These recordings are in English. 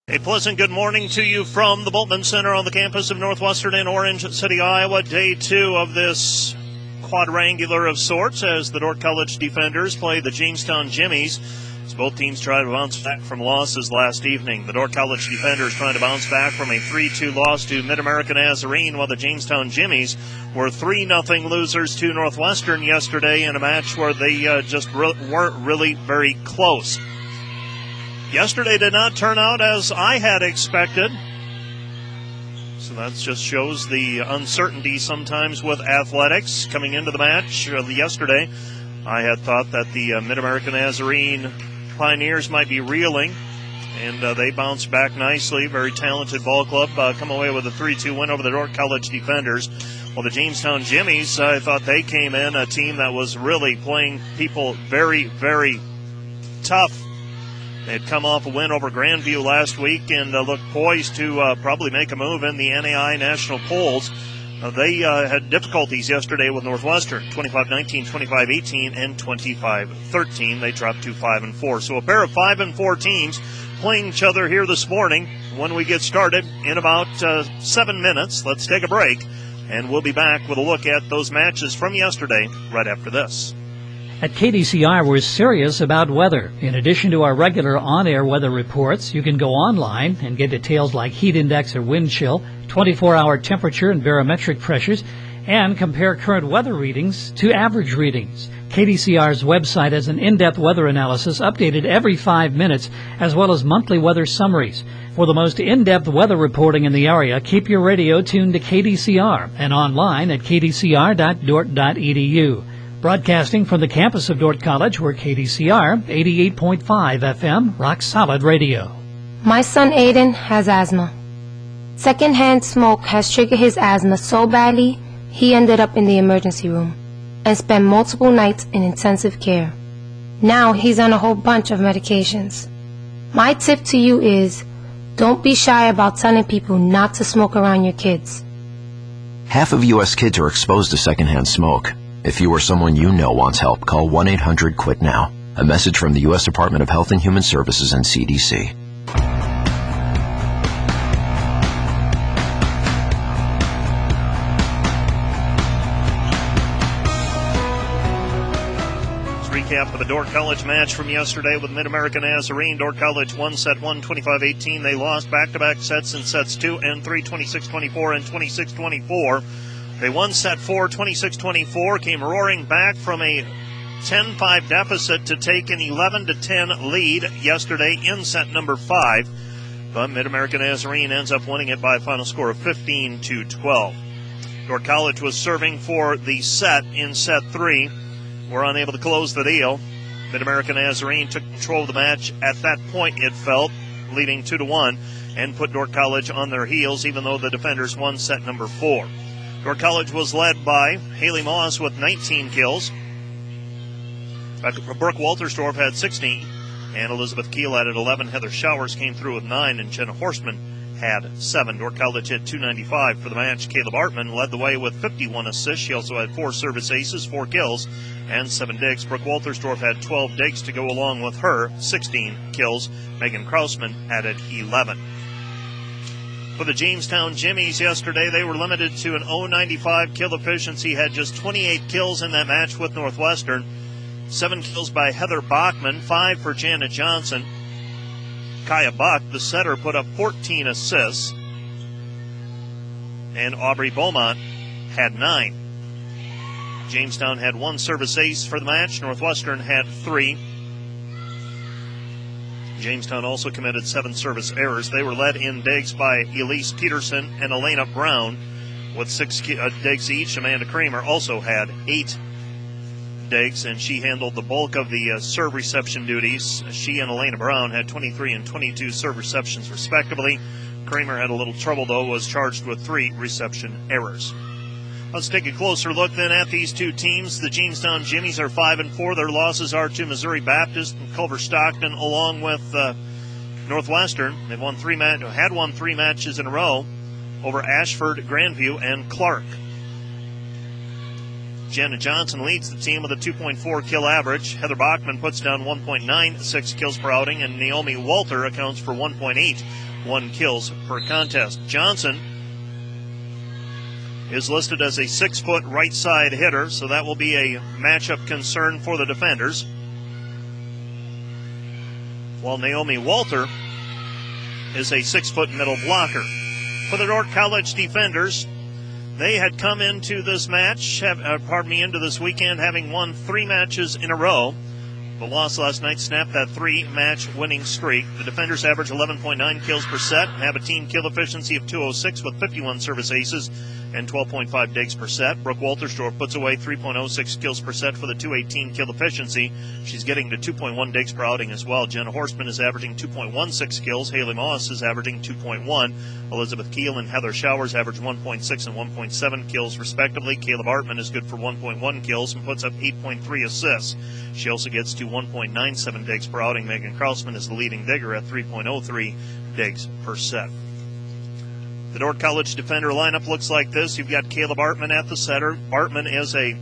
A pleasant good morning to you from the Bultman Center on the campus of Northwestern in Orange City, Iowa. Day 2 of this quadrangular of sorts as the Dordt College defenders play the Jamestown Jimmies. As both teams try to bounce back from losses last evening. The Dordt College defenders trying to bounce back from a 3-2 loss to Mid-America Nazarene, while the Jamestown Jimmies were 3-0 losers to Northwestern yesterday in a match where they just weren't really very close. Yesterday did not turn out as I had expected. So that just shows the uncertainty sometimes with athletics coming into the match. Yesterday, I had thought that the Mid-America Nazarene Pioneers might be reeling, and they bounced back nicely. Very talented ball club, come away with a 3-2 win over the Dordt College defenders. Well, the Jamestown Jimmies, I thought they came in, a team that was really playing people very, very tough. They had come off a win over Grandview last week and looked poised to probably make a move in the NAI national polls. They had difficulties yesterday with Northwestern, 25-19, 25-18, and 25-13. They dropped to 5-4. So a pair of 5-4 teams playing each other here this morning. When we get started in about 7 minutes, let's take a break, and we'll be back with a look at those matches from yesterday right after this. At KDCR, we're serious about weather. In addition to our regular on-air weather reports, you can go online and get details like heat index or wind chill, 24-hour temperature and barometric pressures, and compare current weather readings to average readings. KDCR's website has an in-depth weather analysis updated every 5 minutes, as well as monthly weather summaries. For the most in-depth weather reporting in the area, keep your radio tuned to KDCR and online at kdcr.dort.edu. Broadcasting from the campus of Dordt College, we're KDCR 88.5 FM, rock solid radio. My son Aiden has asthma. Secondhand smoke has triggered his asthma so badly, he ended up in the emergency room and spent multiple nights in intensive care. Now he's on a whole bunch of medications. My tip to you is, don't be shy about telling people not to smoke around your kids. Half of U.S. kids are exposed to secondhand smoke. If you or someone you know wants help, call 1-800-QUIT-NOW. A message from the U.S. Department of Health and Human Services and CDC. Recap of the Dordt College match from yesterday with Mid-America Nazarene. Dordt College won set 1, 25-18. They lost back-to-back sets in sets 2 and 3, 26-24 and 26-24. They won set 4, 26-24, came roaring back from a 10-5 deficit to take an 11-10 lead yesterday in set number 5. But Mid-America Nazarene ends up winning it by a final score of 15-12. Dordt College was serving for the set in set 3. Were unable to close the deal. Mid-America Nazarene took control of the match at that point, it felt, leading 2-1, and put Dordt College on their heels, even though the defenders won set number 4. Dordt College was led by Haley Moss with 19 kills. Brooke Waltersdorf had 16, and Elizabeth Keel added 11. Heather Showers came through with 9, and Jenna Horstman had 7. Dordt College hit 295 for the match. Caleb Artman led the way with 51 assists. She also had 4 service aces, 4 kills, and 7 digs. Brooke Waltersdorf had 12 digs to go along with her 16 kills. Megan Krausman added 11. For the Jamestown Jimmies yesterday, they were limited to an 0.95 kill efficiency, had just 28 kills in that match with Northwestern. 7 kills by Heather Bachman, 5 for Janet Johnson. Kaya Buck, the setter, put up 14 assists. And Aubrey Beaumont had 9. Jamestown had 1 service ace for the match. Northwestern had 3. Jamestown also committed 7 service errors. They were led in digs by Elise Peterson and Elena Brown with 6 digs each. Amanda Kramer also had 8 digs, and she handled the bulk of the serve reception duties. She and Elena Brown had 23 and 22 serve receptions respectively. Kramer had a little trouble, though, was charged with 3 reception errors. Let's take a closer look then at these two teams. The Jamestown Jimmies are 5-4. Their losses are to Missouri Baptist and Culver Stockton, along with Northwestern. They've won 3 matches in a row over Ashford, Grandview, and Clark. Jenna Johnson leads the team with a 2.4 kill average. Heather Bachman puts down 1.96 kills per outing, and Naomi Walter accounts for 1.8 2.1 kills per contest. Johnson is listed as a 6-foot right side hitter, so that will be a matchup concern for the defenders. While Naomi Walter is a 6-foot middle blocker. For the Dordt College defenders, they had come into this match, into this weekend, having won 3 matches in a row. The loss last night snapped that 3-match winning streak. The defenders average 11.9 kills per set, have a team kill efficiency of 206 with 51 service aces and 12.5 digs per set. Brooke Walterstorff puts away 3.06 kills per set for the 218 kill efficiency. She's getting to 2.1 digs per outing as well. Jenna Horstman is averaging 2.16 kills. Haley Moss is averaging 2.1. Elizabeth Keel and Heather Showers average 1.6 and 1.7 kills respectively. Caleb Artman is good for 1.1 kills and puts up 8.3 assists. She also gets to 1.97 digs per outing. Megan Krausman is the leading digger at 3.03 digs per set. The Dordt College defender lineup looks like this. You've got Caleb Artman at the center. Artman is a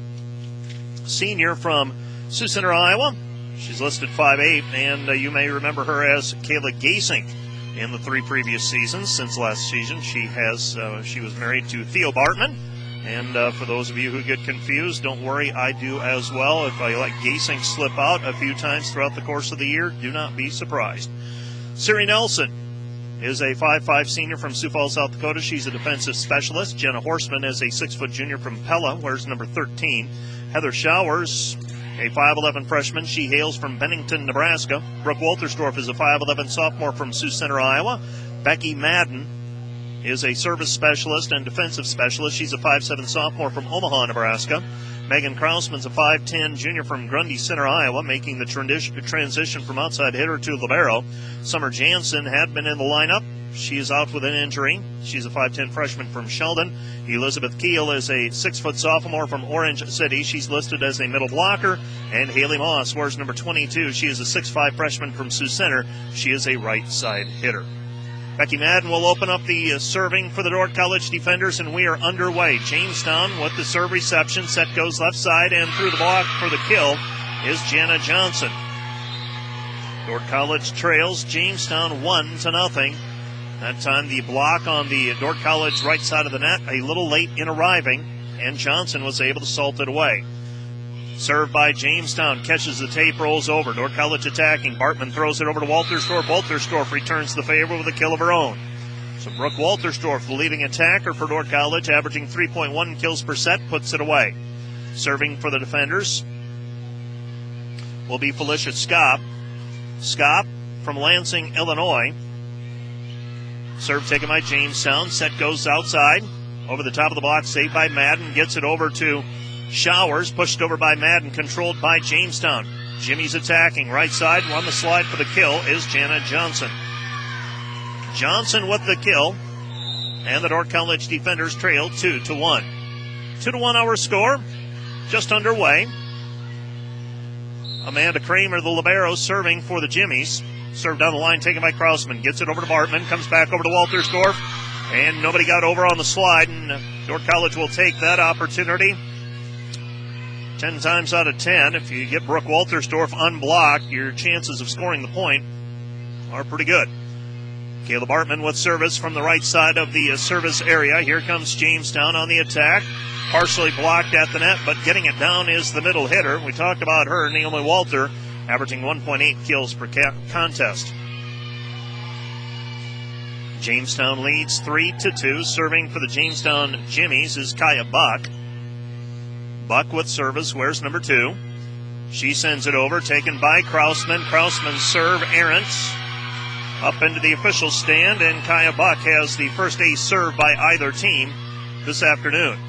senior from Sioux Center, Iowa. She's listed 5'8", and you may remember her as Kayla Gasink in the 3 previous seasons. Since last season, she was married to Theo Bartman. And for those of you who get confused, don't worry, I do as well. If I let Gasink slip out a few times throughout the course of the year, do not be surprised. Siri Nelson is a 5'5" senior from Sioux Falls, South Dakota. She's a defensive specialist. Jenna Horstman is a 6-foot junior from Pella, wears number 13. Heather Showers, a 5'11" freshman. She hails from Bennington, Nebraska. Brooke Walterstorff is a 5'11" sophomore from Sioux Center, Iowa. Becky Madden is a service specialist and defensive specialist. She's a 5'7" sophomore from Omaha, Nebraska. Megan Krausman's a 5'10" junior from Grundy Center, Iowa, making the transition from outside hitter to libero. Summer Jansen had been in the lineup. She is out with an injury. She's a 5'10" freshman from Sheldon. Elizabeth Keel is a 6-foot sophomore from Orange City. She's listed as a middle blocker. And Haley Moss wears number 22. She is a 6'5" freshman from Sioux Center. She is a right side hitter. Becky Madden will open up the serving for the Dordt College defenders, and we are underway. Jamestown with the serve reception. Set goes left side, and through the block for the kill is Jana Johnson. Dordt College trails Jamestown 1-0. That time the block on the Dordt College right side of the net a little late in arriving, and Johnson was able to salt it away. Served by Jamestown, catches the tape, rolls over. Dordt College attacking. Bartman throws it over to Walterstorff. Walterstorff returns the favor with a kill of her own. So Brooke Walterstorff, the leading attacker for Dordt College, averaging 3.1 kills per set, puts it away. Serving for the defenders will be Felicia Skop. Skop from Lansing, Illinois. Serve taken by Jamestown. Set goes outside. Over the top of the block, saved by Madden. Gets it over to Showers, pushed over by Madden, controlled by Jamestown. Jimmy's attacking. Right side, on the slide for the kill is Jana Johnson. Johnson with the kill, and the Dordt College defenders trail 2-1. 2-1 our score, just underway. Amanda Kramer, the libero, serving for the Jimmies. Served down the line, taken by Krausman. Gets it over to Bartman, comes back over to Walterstorff, and nobody got over on the slide, and Dordt College will take that opportunity. 10 times out of 10, if you get Brooke Walterstorff unblocked, your chances of scoring the point are pretty good. Caleb Bartman with service from the right side of the service area. Here comes Jamestown on the attack. Partially blocked at the net, but getting it down is the middle hitter. We talked about her, Naomi Walter, averaging 1.8 kills per contest. Jamestown leads 3-2. Serving for the Jamestown Jimmies is Kaya Buck. Buck with service, wears number 2. She sends it over, taken by Krausman. Krausman's serve errant up into the official stand, and Kaya Buck has the first ace serve by either team this afternoon.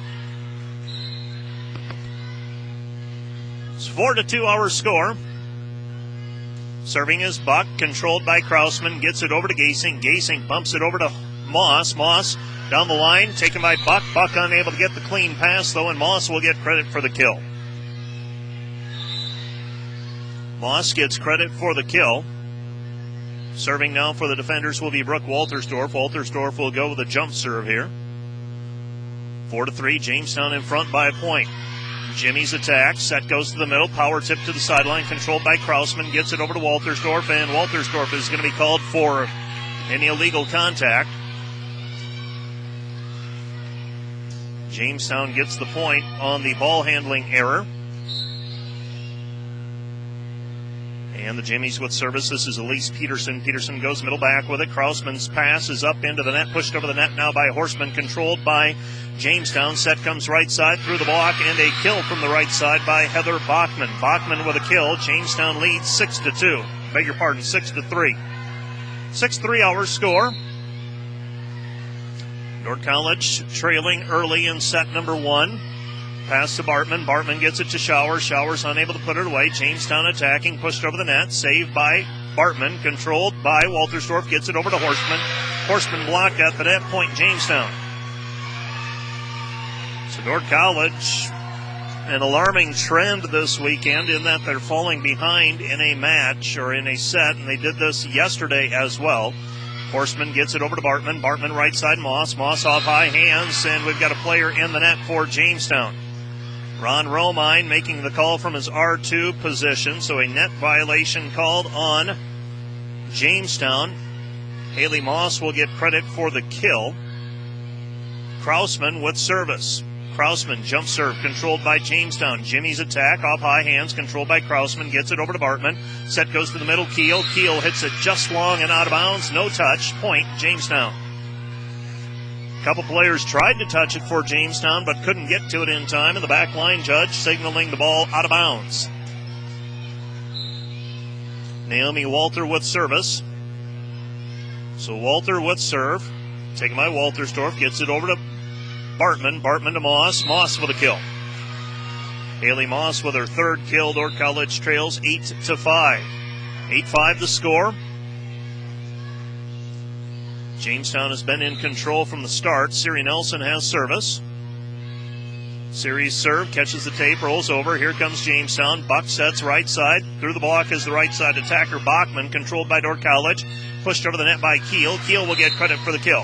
It's 4-2 our score. Serving is Buck, controlled by Krausman, gets it over to Gasink. Gasink bumps it over to Moss. Moss down the line, taken by Buck. Buck unable to get the clean pass, though, and Moss will get credit for the kill. Moss gets credit for the kill. Serving now for the defenders will be Brooke Walterstorff. Walterstorff will go with a jump serve here. 4-3, Jamestown in front by a point. Jimmy's attack. Set goes to the middle. Power tip to the sideline, controlled by Krausman. Gets it over to Walterstorff, and Walterstorff is going to be called for any illegal contact. Jamestown gets the point on the ball handling error. And the Jimmies with service. This is Elise Peterson. Peterson goes middle back with it. Krausman's pass is up into the net, pushed over the net now by Horseman, controlled by Jamestown. Set comes right side through the block, and a kill from the right side by Heather Bachman. Bachman with a kill. Jamestown leads 6-2. Beg your pardon, 6-3. 6-3 our score. Dordt College trailing early in set number 1. Pass to Bartman. Bartman gets it to Showers. Showers unable to put it away. Jamestown attacking, pushed over the net. Saved by Bartman. Controlled by Waltersdorf. Gets it over to Horseman. Horseman blocked at the net. Point Jamestown. So Dordt College, an alarming trend this weekend in that they're falling behind in a match or in a set, and they did this yesterday as well. Horseman gets it over to Bartman. Bartman right side, Moss. Moss off high hands, and we've got a player in the net for Jamestown. Ron Romine making the call from his R2 position, so a net violation called on Jamestown. Haley Moss will get credit for the kill. Krausman with service. Krausman jump serve controlled by Jamestown. Jimmy's attack off high hands controlled by Krausman. Gets it over to Bartman. Set goes to the middle. Keel. Keel hits it just long and out of bounds. No touch. Point Jamestown. A couple players tried to touch it for Jamestown but couldn't get to it in time, and the back line judge signaling the ball out of bounds. Naomi Walter with service. So Walter with serve. Taken by Waltersdorf. Gets it over to Bartman. Bartman to Moss. Moss with a kill. Haley Moss with her third kill. Dordt College trails 8-5. 8-5 the score. Jamestown has been in control from the start. Siri Nelson has service. Siri's serve, catches the tape, rolls over. Here comes Jamestown. Buck sets right side. Through the block is the right side attacker, Bachman, controlled by Dordt College. Pushed over the net by Keel. Keel will get credit for the kill.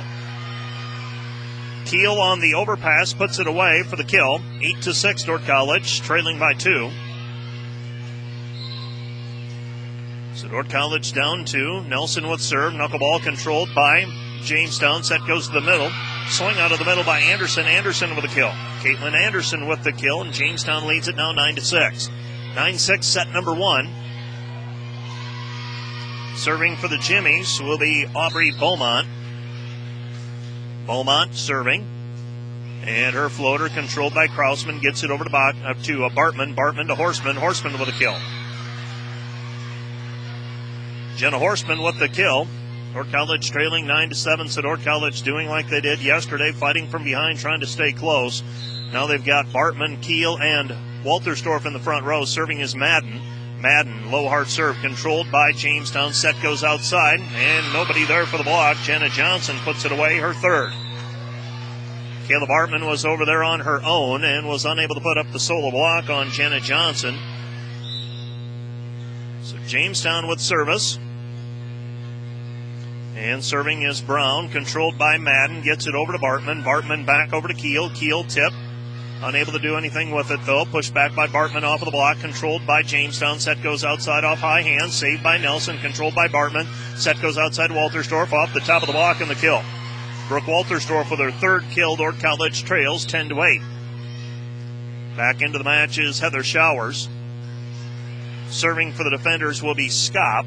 Keel on the overpass puts it away for the kill. 8-6 Dordt College, trailing by 2. So Dordt College down 2. Nelson with serve. Knuckleball controlled by Jamestown. Set goes to the middle. Swing out of the middle by Anderson. Anderson with a kill. Caitlin Anderson with the kill, and Jamestown leads it now 9-6. 9-6 set number 1. Serving for the Jimmies will be Aubrey Beaumont. Beaumont serving. And her floater controlled by Krausman gets it over to Bartman. Bartman to Horseman. Horseman with a kill. Jenna Horseman with the kill. Dordt College trailing 9-7. So Dordt College doing like they did yesterday, fighting from behind, trying to stay close. Now they've got Bartman, Keel, and Waltersdorf in the front row. Serving is Madden. Madden, low hard serve, controlled by Jamestown. Set goes outside, and nobody there for the block. Jenna Johnson puts it away, her third. Kayla Bartman was over there on her own and was unable to put up the solo block on Jenna Johnson. So Jamestown with service. And serving is Brown, controlled by Madden. Gets it over to Bartman. Bartman back over to Keel. Keel tip. Unable to do anything with it, though. Pushed back by Bartman off of the block. Controlled by Jamestown. Set goes outside off high hands. Saved by Nelson. Controlled by Bartman. Set goes outside Waltersdorf off the top of the block and the kill. Brooke Waltersdorf with her third kill. Dordt College trails 10-8. Back into the match is Heather Showers. Serving for the defenders will be Skop.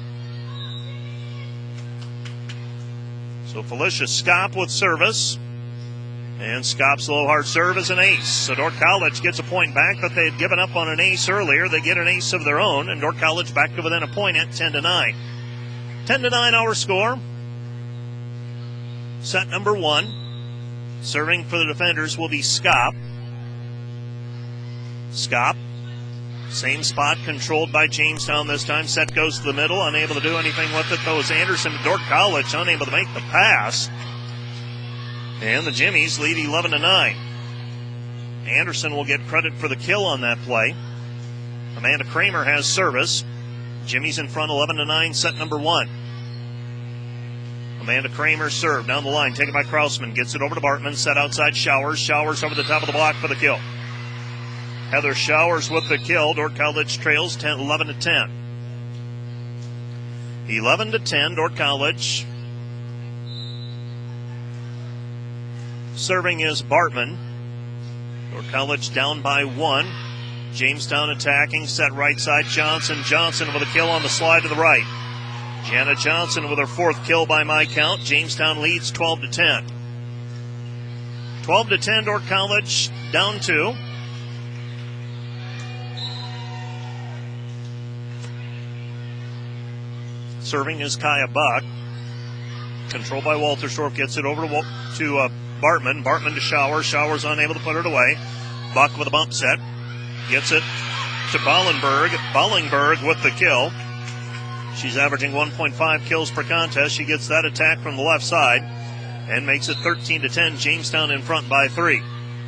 So Felicia Skop with service. And Skop's low hard serve is an ace. So Dordt College gets a point back, but they had given up on an ace earlier. They get an ace of their own, and Dordt College back to within a point at 10-9. 10-9 our score. Set number 1. Serving for the defenders will be Skop. Skop. Same spot, controlled by Jamestown this time. Set goes to the middle, unable to do anything with it, though, is Anderson. Dordt College unable to make the pass. And the Jimmies lead 11-9. Anderson will get credit for the kill on that play. Amanda Kramer has service. Jimmies in front 11-9, set number 1. Amanda Kramer serve down the line, taken by Krausman. Gets it over to Bartman, set outside Showers. Showers over the top of the block for the kill. Heather Showers with the kill. Dordt College trails 11-10. 11-10, Dordt College Serving is Bartman. Dordt College down by 1. Jamestown attacking, set right side, Johnson. Johnson with a kill on the slide to the right. Jana Johnson with her 4th kill by my count. Jamestown leads 12-10. 12-10, Dordt College down 2. Serving is Kaya Buck. Controlled by Walterstorff, gets it over to Bartman. Bartman to Shower. Shower's unable to put it away. Buck with a bump set. Gets it to Bollenberg. Bollenberg with the kill. She's averaging 1.5 kills per contest. She gets that attack from the left side and makes it 13-10. Jamestown in front by 3.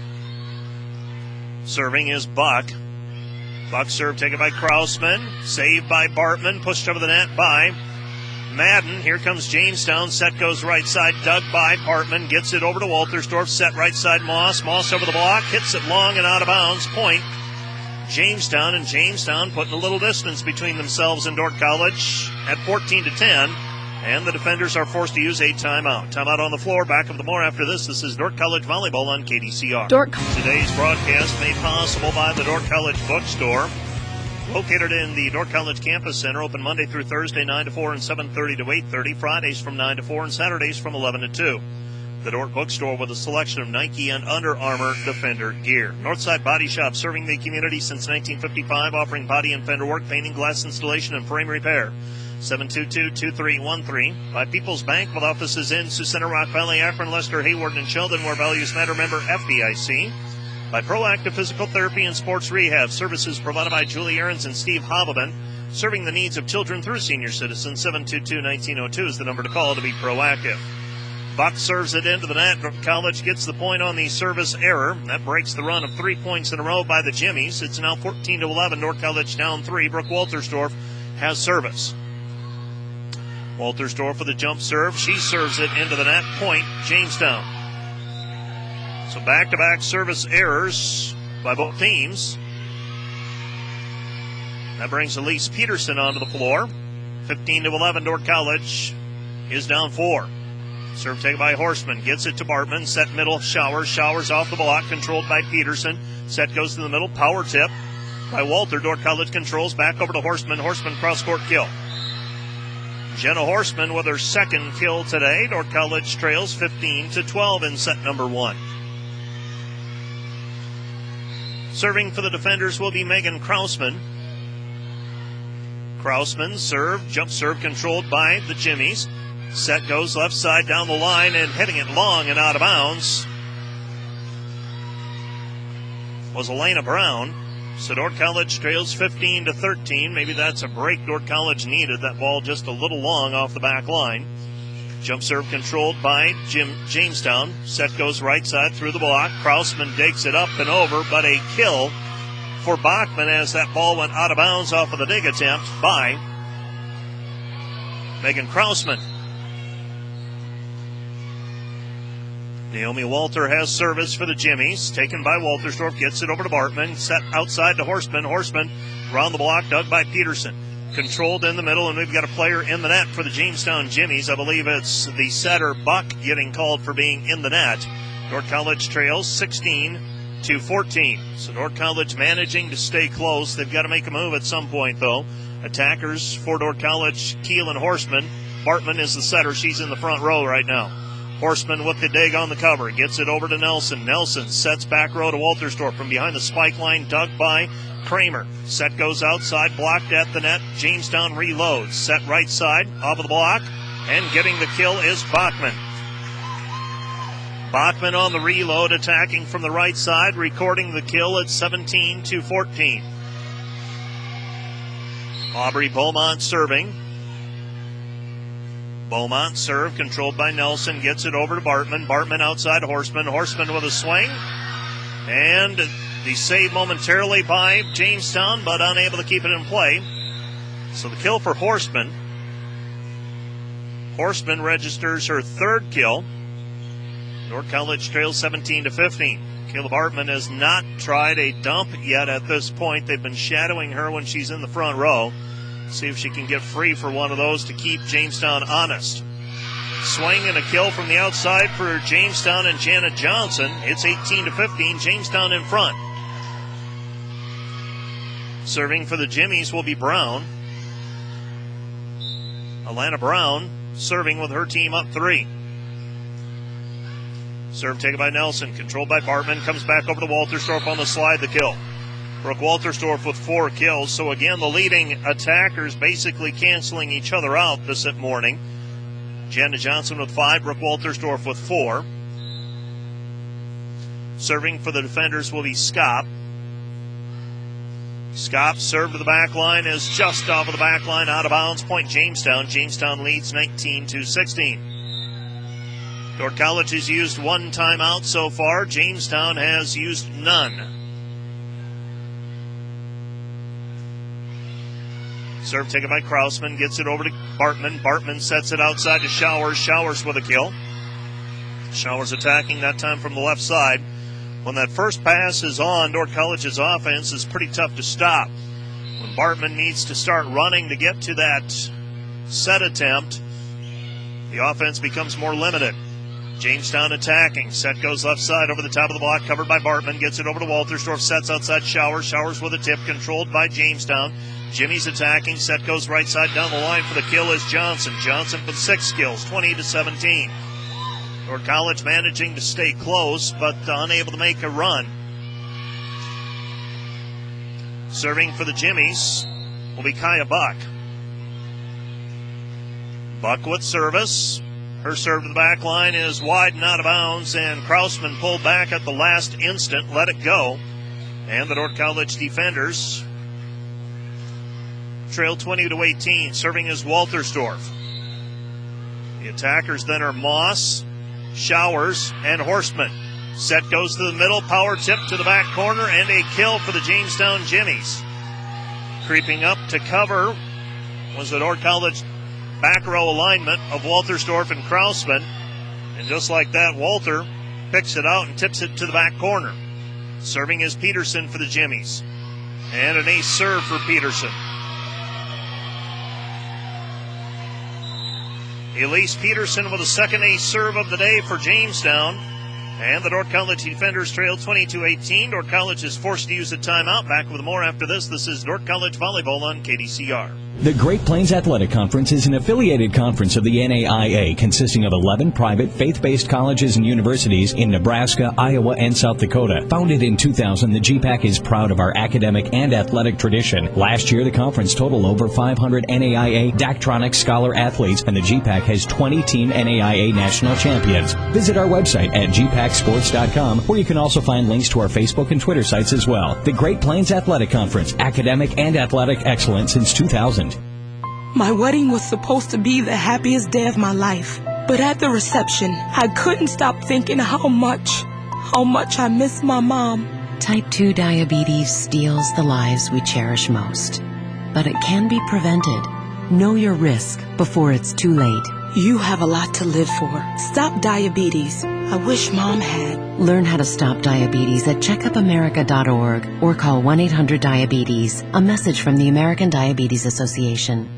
Serving is Buck. Buck serve taken by Krausman. Saved by Bartman. Pushed over the net by Madden. Here comes Jamestown. Set goes right side. Dug by Bartman. Gets it over to Walterstorff. Set right side Moss. Moss over the block. Hits it long and out of bounds. Point. Jamestown, and Jamestown putting a little distance between themselves and Dordt College at 14-10. And the defenders are forced to use a timeout. Timeout on the floor. Back of the more after this. This is Dordt College Volleyball on KDCR. Today's broadcast made possible by the Dordt College Bookstore. Located in the Dordt College Campus Center, open Monday through Thursday, 9 to 4 and 7:30 to 8:30. Fridays from 9 to 4 and Saturdays from 11 to 2. The Dordt Bookstore with a selection of Nike and Under Armour Defender gear. Northside Body Shop, serving the community since 1955, offering body and fender work, painting, glass installation, and frame repair. 722-2313. By People's Bank, with offices in Sioux Center, Rock Valley, Akron, Lester, Hayward, and Sheldon, where values matter. Member FDIC. By Proactive Physical Therapy and Sports Rehab, services provided by Julie Ahrens and Steve Havelman, serving the needs of children through senior citizens. 722-1902 is the number to call to be proactive. Buck serves it into the net. Dordt College gets the point on the service error. That breaks the run of 3 points in a row by the Jimmies. It's now 14-11. Dordt College down 3. Brooke Walterstorff has service. Walterstorff with a jump serve. She serves it into the net. Point, Jamestown. So back-to-back service errors by both teams. That brings Elise Peterson onto the floor. 15-11, Dordt College is down 4. Serve taken by Horseman. Gets it to Bartman. Set middle. Showers. Showers off the block. Controlled by Peterson. Set goes to the middle. Power tip by Walter. Dordt College controls. Back over to Horseman. Horseman cross-court kill. Jenna Horseman with her 2nd kill today. Dordt College trails 15-12 in set number 1. Serving for the defenders will be Megan Krausman. Krausman serve. Jump serve controlled by the Jimmies. Set goes left side down the line and hitting it long and out of bounds was Elena Brown. So Dordt College trails 15-13. Maybe that's a break Dordt College needed. That ball just a little long off the back line. Jump serve controlled by Jamestown. Set goes right side through the block. Krausman digs it up and over, but a kill for Bachman as that ball went out of bounds off of the dig attempt by Megan Krausman. Naomi Walter has service for the Jimmies. Taken by Walterstorff. Gets it over to Bartman. Set outside to Horseman. Horseman around the block. Dug by Peterson. Controlled in the middle, and we've got a player in the net for the Jamestown Jimmies. I believe it's the setter, Buck, getting called for being in the net. Dordt College trails 16-14. So Dordt College managing to stay close. They've got to make a move at some point, though. Attackers for Dordt College, Keel and Horseman. Bartman is the setter. She's in the front row right now. Horseman with the dig on the cover. Gets it over to Nelson. Nelson sets back row to Walterstorff from behind the spike line. Dug by Kramer. Set goes outside. Blocked at the net. Jamestown reloads. Set right side. Off of the block. And getting the kill is Bachman. Bachman on the reload. Attacking from the right side. Recording the kill at 17-14. Aubrey Beaumont serving. Beaumont serve, controlled by Nelson, gets it over to Bartman. Bartman outside Horseman. Horseman with a swing. And the save momentarily by Jamestown, but unable to keep it in play. So the kill for Horseman. Horseman registers her 3rd kill. Dordt College trails 17-15. Caleb Bartman has not tried a dump yet at this point. They've been shadowing her when she's in the front row. See if she can get free for one of those to keep Jamestown honest. Swing and a kill from the outside for Jamestown and Janet Johnson. It's 18-15, Jamestown in front. Serving for the Jimmies will be Brown. Alana Brown serving with her team up 3. Serve taken by Nelson, controlled by Bartman, comes back over to Waltersdorf on the slide, the kill. Brooke Waltersdorf with 4 kills. So again, the leading attackers basically canceling each other out this morning. Janet Johnson with 5, Brooke Waltersdorf with 4. Serving for the defenders will be Skop. Skop serve to the back line is just off of the back line, out of bounds. Point Jamestown. Jamestown leads 19-16. Dordt College has used 1 timeout so far. Jamestown has used none. Serve taken by Krausman, gets it over to Bartman. Bartman sets it outside to Showers. Showers with a kill. Showers attacking that time from the left side. When that first pass is on, Dordt College's offense is pretty tough to stop. When Bartman needs to start running to get to that set attempt, the offense becomes more limited. Jamestown attacking. Set goes left side over the top of the block, covered by Bartman. Gets it over to Waltersdorf. Sets outside Showers. Showers with a tip, controlled by Jamestown. Jimmy's attacking. Set goes right side down the line for the kill is Johnson. Johnson with 6 kills, 20-17. Dordt College managing to stay close, but unable to make a run. Serving for the Jimmies will be Kaya Buck. Buck with service. Her serve to the back line is wide and out of bounds, and Krausman pulled back at the last instant, let it go. And the Dordt College defenders trail 20-18. Serving is Waltersdorf. The attackers then are Moss, Showers, and Horstman. Set goes to the middle, power tip to the back corner, and a kill for the Jamestown Jimmies. Creeping up to cover was the Dordt College back row alignment of Waltersdorf and Krausman. And just like that, Walter picks it out and tips it to the back corner. Serving is Peterson for the Jimmies. And an ace serve for Peterson. Elise Peterson with a second ace serve of the day for Jamestown. And the Dordt College defenders trail 22-18. Dordt College is forced to use a timeout. Back with more after this. This is Dordt College Volleyball on KDCR. The Great Plains Athletic Conference is an affiliated conference of the NAIA consisting of 11 private faith-based colleges and universities in Nebraska, Iowa, and South Dakota. Founded in 2000, the GPAC is proud of our academic and athletic tradition. Last year, the conference totaled over 500 NAIA Daktronics Scholar athletes, and the GPAC has 20 Team NAIA national champions. Visit our website at gpacsports.com, where you can also find links to our Facebook and Twitter sites as well. The Great Plains Athletic Conference, academic and athletic excellence since 2000. My wedding was supposed to be the happiest day of my life. But at the reception, I couldn't stop thinking how much I miss my mom. Type 2 diabetes steals the lives we cherish most. But it can be prevented. Know your risk before it's too late. You have a lot to live for. Stop diabetes. I wish Mom had. Learn how to stop diabetes at checkupamerica.org or call 1-800-DIABETES. A message from the American Diabetes Association.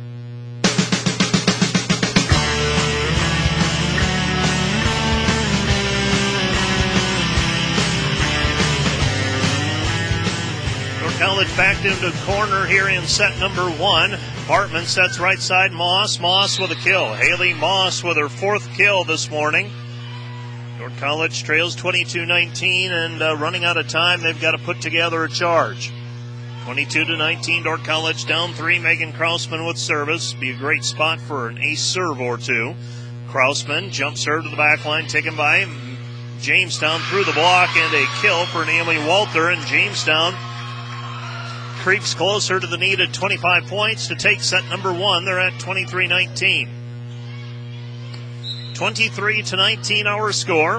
College backed into the corner here in set number 1. Bartman sets right side Moss. Moss with a kill. Haley Moss with her 4th kill this morning. Dordt College trails 22-19 and running out of time. They've got to put together a charge. 22-19, Dordt College down 3. Megan Krausman with service. Be a great spot for an ace serve or two. Krausman jump serve to the back line taken by Jamestown through the block, and a kill for Naomi Walter, and Jamestown creeps closer to the needed 25 points to take set number 1. They're at 23-19. 23-19 our score.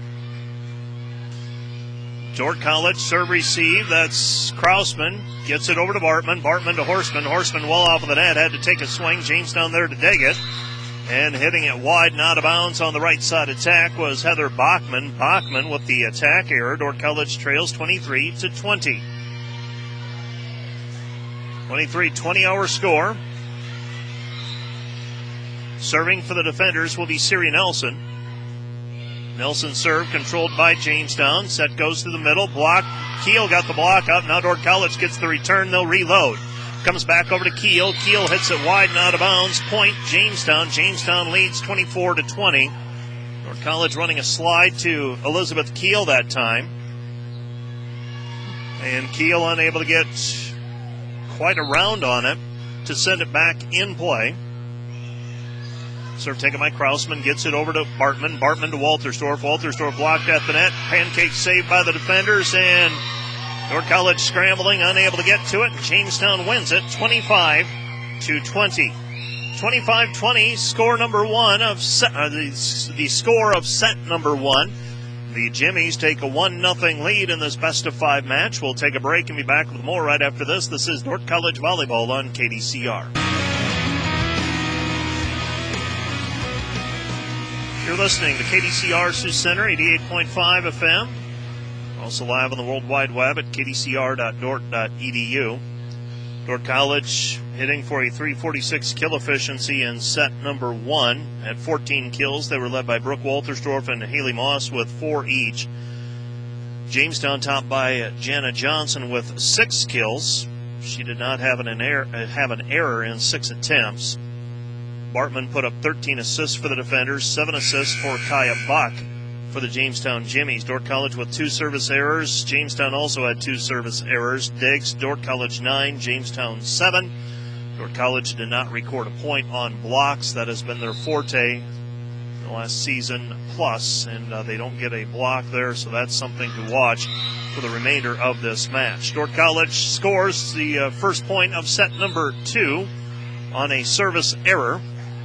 Dordt College serve receive. That's Krausman. Gets it over to Bartman. Bartman to Horstman. Horstman well off of the net. Had to take a swing. Jamestown there to dig it. And hitting it wide and out of bounds on the right side attack was Heather Bachman. Bachman with the attack error. Dordt College trails 23-20. 23-20 our score. Serving for the defenders will be Siri Nelson. Nelson serve controlled by Jamestown. Set goes to the middle. Block. Keel got the block out. Now Dordt College gets the return. They'll reload. Comes back over to Keel. Keel hits it wide and out of bounds. Point Jamestown. Jamestown leads 24-20. Dordt College running a slide to Elizabeth Keel that time. And Keel unable to get quite a round on it to send it back in play. Serve taken by Krausman, gets it over to Bartman. Bartman to Waltersdorf. Waltersdorf blocked at the net. Pancake saved by the defenders, and Dordt College scrambling, unable to get to it. Jamestown wins it 25-20. 25-20, score number one of the score of set number one. The Jimmies take a 1-0 lead in this best-of-5 match. We'll take a break and be back with more right after this. This is Dordt College Volleyball on KDCR. You're listening to KDCR Sioux Center, 88.5 FM. Also live on the World Wide Web at kdcr.dort.edu. Dordt College hitting for a .346 kill efficiency in set number one. At 14 kills, they were led by Brooke Waltersdorf and Haley Moss with 4 each. Jamestown topped by Jana Johnson with 6 kills. She did not have an error in 6 attempts. Bartman put up 13 assists for the defenders, 7 assists for Kaya Buck for the Jamestown Jimmies. Dordt College with 2 service errors. Jamestown also had 2 service errors. Diggs, Dordt College 9, Jamestown 7. Dordt College did not record a point on blocks. That has been their forte the last season plus, and they don't get a block there, so that's something to watch for the remainder of this match. Dordt College scores the first point of set number 2 on a service error.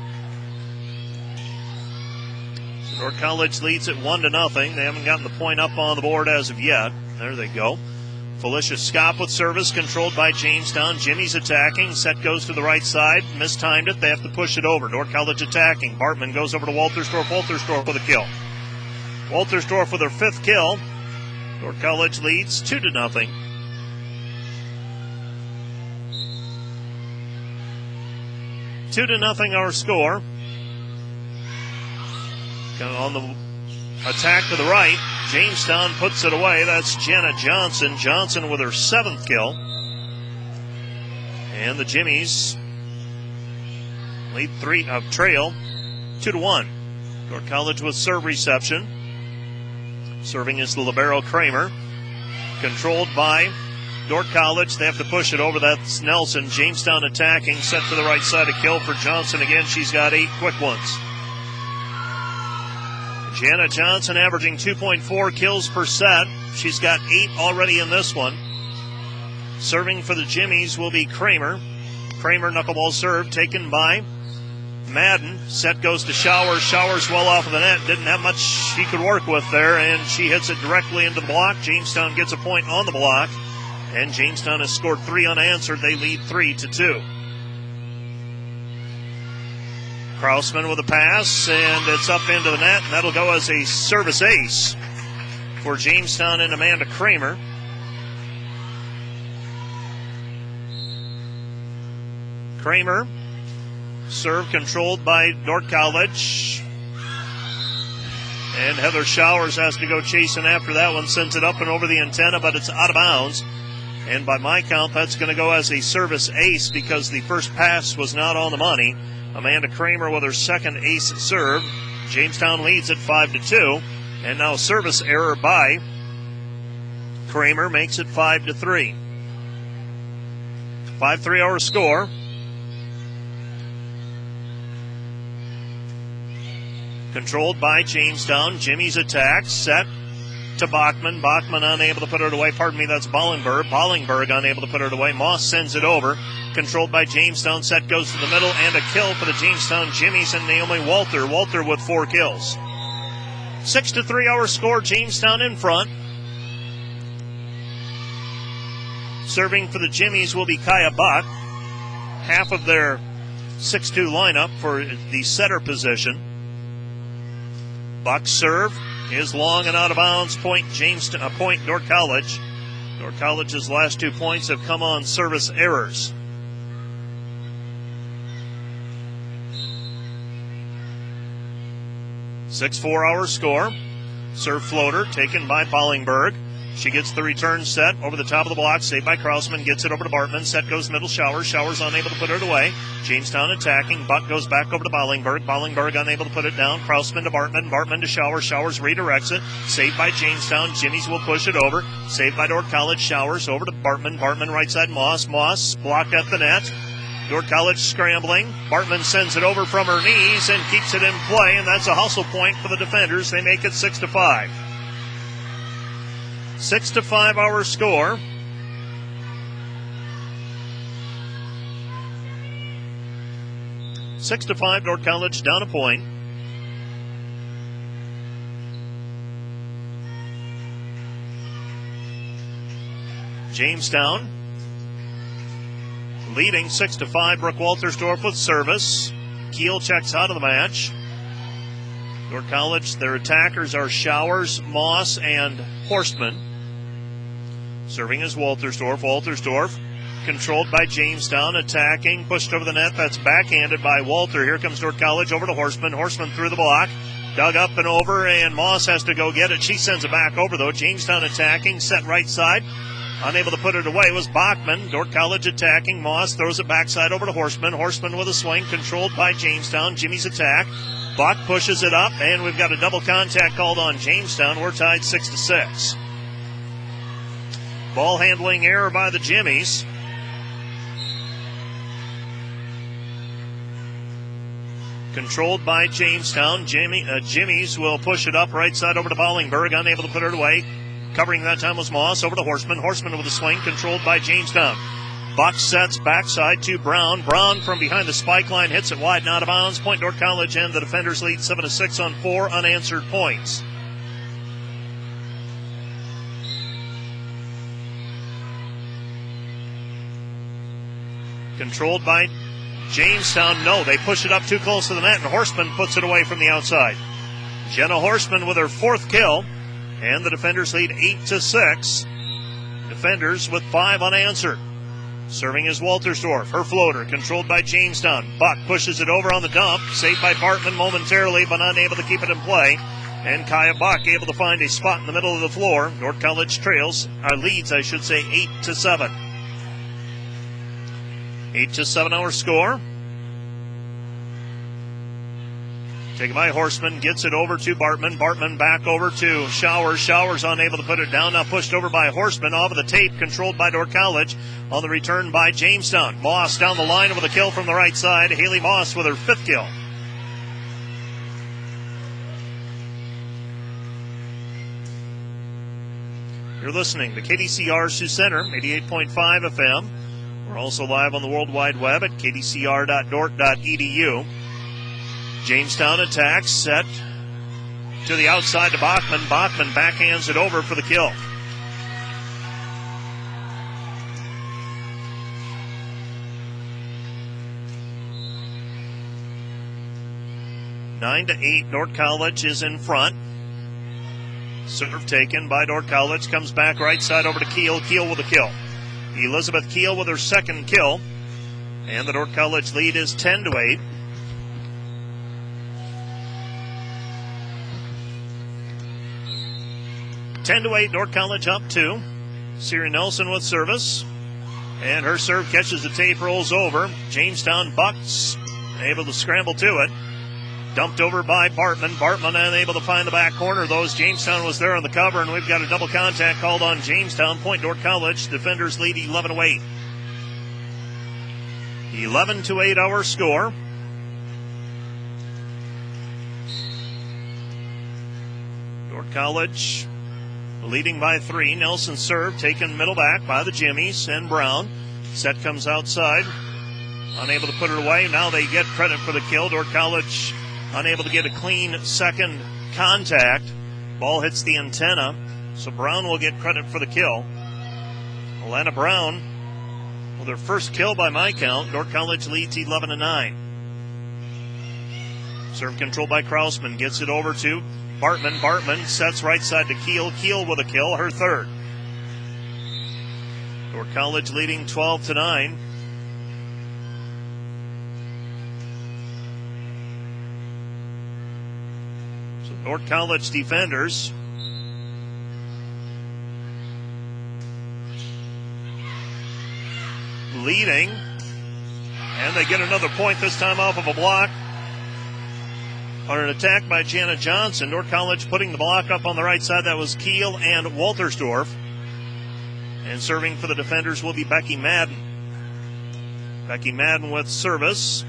Dordt College leads it 1-0. They haven't gotten the point up on the board as of yet. There they go. Felicia Scott with service, controlled by Jamestown. Jimmy's attacking. Set goes to the right side. Mistimed it. They have to push it over. Dordt College attacking. Bartman goes over to Waltersdorf. Waltersdorf with a kill. Waltersdorf with her 5th kill. Dordt College leads 2-0. Two to nothing our score. On the attack to the right, Jamestown puts it away. That's Jenna Johnson. Johnson with her 7th kill. And the Jimmies lead trail 2-1. Dordt College with serve reception. Serving is the libero Kramer. Controlled by Dordt College. They have to push it over. That's Nelson. Jamestown attacking. Set to the right side. A kill for Johnson again. She's got 8 quick ones. Jana Johnson averaging 2.4 kills per set. She's got 8 already in this one. Serving for the Jimmies will be Kramer. Kramer knuckleball serve taken by Madden. Set goes to Showers. Showers well off of the net. Didn't have much she could work with there, and she hits it directly into the block. Jamestown gets a point on the block, and Jamestown has scored 3 unanswered. They lead 3-2. Krausman with a pass, and it's up into the net, and that'll go as a service ace for Jamestown and Amanda Kramer. Kramer, serve controlled by Dordt College. And Heather Showers has to go chasing after that one, sends it up and over the antenna, but it's out of bounds. And by my count, that's going to go as a service ace because the first pass was not on the money. Amanda Kramer with her 2nd ace serve. Jamestown leads at 5-2. And now service error by Kramer makes it 5-3. 5-3 our score. Controlled by Jamestown. Jimmy's attack set to Bachman. Bachman unable to put it away. Pardon me, that's Bollingberg. Bollingberg unable to put it away. Moss sends it over. Controlled by Jamestown. Set goes to the middle, and a kill for the Jamestown Jimmies and Naomi Walter. Walter with 4 kills. 6-3 our score. Jamestown in front. Serving for the Jimmies will be Kaya Buck. Half of their 6-2 lineup for the setter position. Buck's serve is long and out of bounds. Point Dordt College. Dordt College's last 2 points have come on service errors. 6-4 our score. Serve floater taken by Bollingberg. She gets the return set over the top of the block. Saved by Krausman. Gets it over to Bartman. Set goes middle Showers. Showers unable to put it away. Jamestown attacking. Buck goes back over to Bollingberg. Bollingberg unable to put it down. Krausman to Bartman. Bartman to Showers. Showers redirects it. Saved by Jamestown. Jimmy's will push it over. Saved by Dordt College. Showers over to Bartman. Bartman right side Moss. Moss blocked at the net. Dordt College scrambling. Bartman sends it over from her knees and keeps it in play, and that's a hustle point for the defenders. They make it 6-5. 6-5 our score. Six to 5, Dordt College down a point. Jamestown leading 6-5. Brooke Waltersdorf with service. Keel checks out of the match. Dordt College, their attackers are Showers, Moss, and Horstman. Serving is Waltersdorf. Waltersdorf controlled by Jamestown, attacking, pushed over the net. That's backhanded by Walter. Here comes Dordt College over to Horstman. Horstman through the block. Dug up and over, and Moss has to go get it. She sends it back over, though. Jamestown attacking, set right side. Unable to put it away was Bachman. Dordt College attacking. Moss throws it backside over to Horstman. Horstman with a swing, controlled by Jamestown. Jimmy's attack. Buck pushes it up, and we've got a double contact called on Jamestown. We're tied 6-6. Ball handling error by the Jimmies. Controlled by Jamestown. Jimmy's will push it up right side over to Bollingberg. Unable to put it away. Covering that time was Moss. Over to Horstman. Horstman with a swing. Controlled by Jamestown. Buck sets backside to Brown. Brown from behind the spike line hits it wide and out of bounds. Point Dordt College, and the defenders lead 7-6 on 4 unanswered points. Controlled by Jamestown. No, they push it up too close to the net, and Horstman puts it away from the outside. Jenna Horstman with her 4th kill, and the defenders lead 8-6. Defenders with 5 unanswered. Serving is Waltersdorf. Her floater controlled by Jamestown. Buck pushes it over on the dump. Saved by Bartman momentarily, but unable to keep it in play. And Kaya Buck able to find a spot in the middle of the floor. Dordt College leads 8-7. 8-7 our score. Taken by Horstman, gets it over to Bartman. Bartman back over to Showers. Showers unable to put it down. Now pushed over by Horstman. Off of the tape, controlled by Dordt College. On the return by Jamestown. Moss down the line with a kill from the right side. Haley Moss with her 5th kill. You're listening to KDCR Sioux Center, 88.5 FM. We're also live on the World Wide Web at kdcr.dort.edu. Jamestown attacks, set to the outside to Bachman. Bachman backhands it over for the kill. Nine to 8, Dordt College is in front. Serve taken by Dordt College, comes back right side over to Keel. Keel with a kill. Elizabeth Keel with her 2nd kill. And the Dordt College lead is 10-8. Ten to 8, Dordt College up 2. Siri Nelson with service. And her serve catches the tape, rolls over. Jamestown Bucks able to scramble to it. Dumped over by Bartman. Bartman unable to find the back corner, though, as Jamestown was there on the cover, and we've got a double contact called on Jamestown. Point Dordt College. Defenders lead 11-8. 11-8 our score. Dordt College leading by 3. Nelson serve taken middle back by the Jimmies and Brown. Set comes outside. Unable to put it away. Now they get credit for the kill. Dordt College unable to get a clean second contact. Ball hits the antenna. So Brown will get credit for the kill. Alana Brown with her 1st kill by my count. Dordt College leads 11-9. Serve control by Krausman. Gets it over to Bartman. Bartman sets right side to Keel. Keel with a kill, her 3rd. Dordt College leading 12-9. So Dordt College defenders. Leading, and they get another point, this time off of a block on an attack by Jana Johnson. Dordt College putting the block up on the right side. That was Kiel and Waltersdorf. And serving for the defenders will be Becky Madden. Becky Madden with service.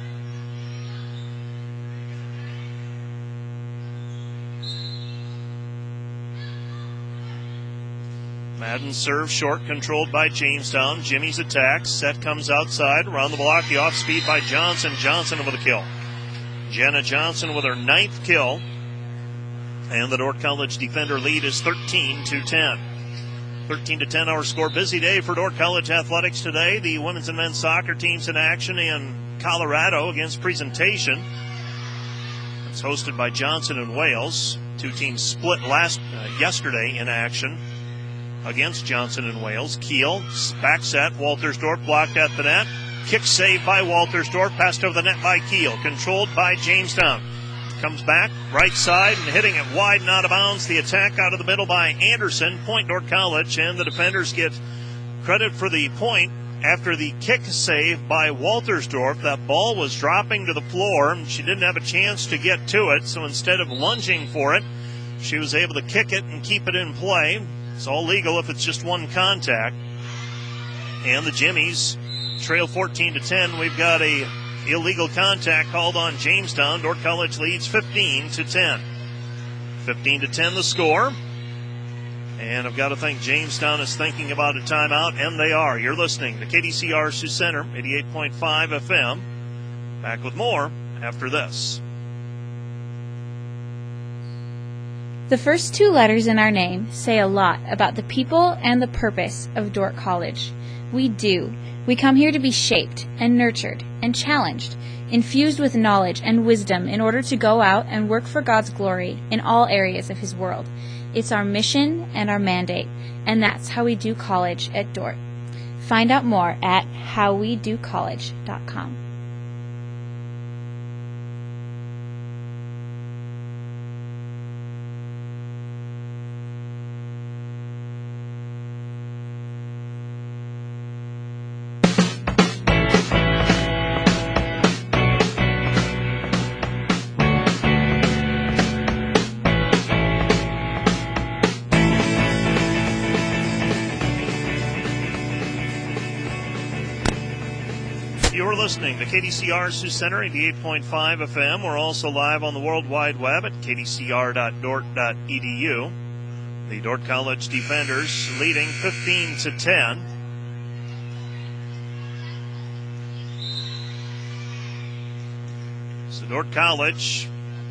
Madden serves short, controlled by Jamestown. Jimmy's attack. Set comes outside. Around the block, the off-speed by Johnson. Johnson with a kill. Jenna Johnson with her 9th kill. And the Dordt College defender lead is 13-10. 13-10 our score. Busy day for Dordt College athletics today. The women's and men's soccer teams in action in Colorado against Presentation. It's hosted by Johnson and Wales. Two teams split yesterday in action against Johnson and Wales. Kiel, back set, Waltersdorf blocked at the net. Kick save by Waltersdorf, passed over the net by Kiel, controlled by Jamestown. Comes back, right side, and hitting it wide and out of bounds. The attack out of the middle by Anderson, point Dordt College, and the defenders get credit for the point after the kick save by Waltersdorf. That ball was dropping to the floor, and she didn't have a chance to get to it, so instead of lunging for it, she was able to kick it and keep it in play. It's all legal if it's just one contact. And the Jimmies trail 14-10. We've got a illegal contact called on Jamestown. Dordt College leads 15-10. 15-10 the score. And I've got to think Jamestown is thinking about a timeout, and they are. You're listening to KDCR Sioux Center, 88.5 FM. Back with more after this. The first 2 letters in our name say a lot about the people and the purpose of Dordt College. We do. We come here to be shaped and nurtured and challenged, infused with knowledge and wisdom in order to go out and work for God's glory in all areas of His world. It's our mission and our mandate, and that's how we do college at Dordt. Find out more at howwedocollege.com. Listening to KDCR Sioux Center, 88.5 FM. We're also live on the World Wide Web at kdcr.dordt.edu. The Dordt College defenders leading 15-10. So Dordt College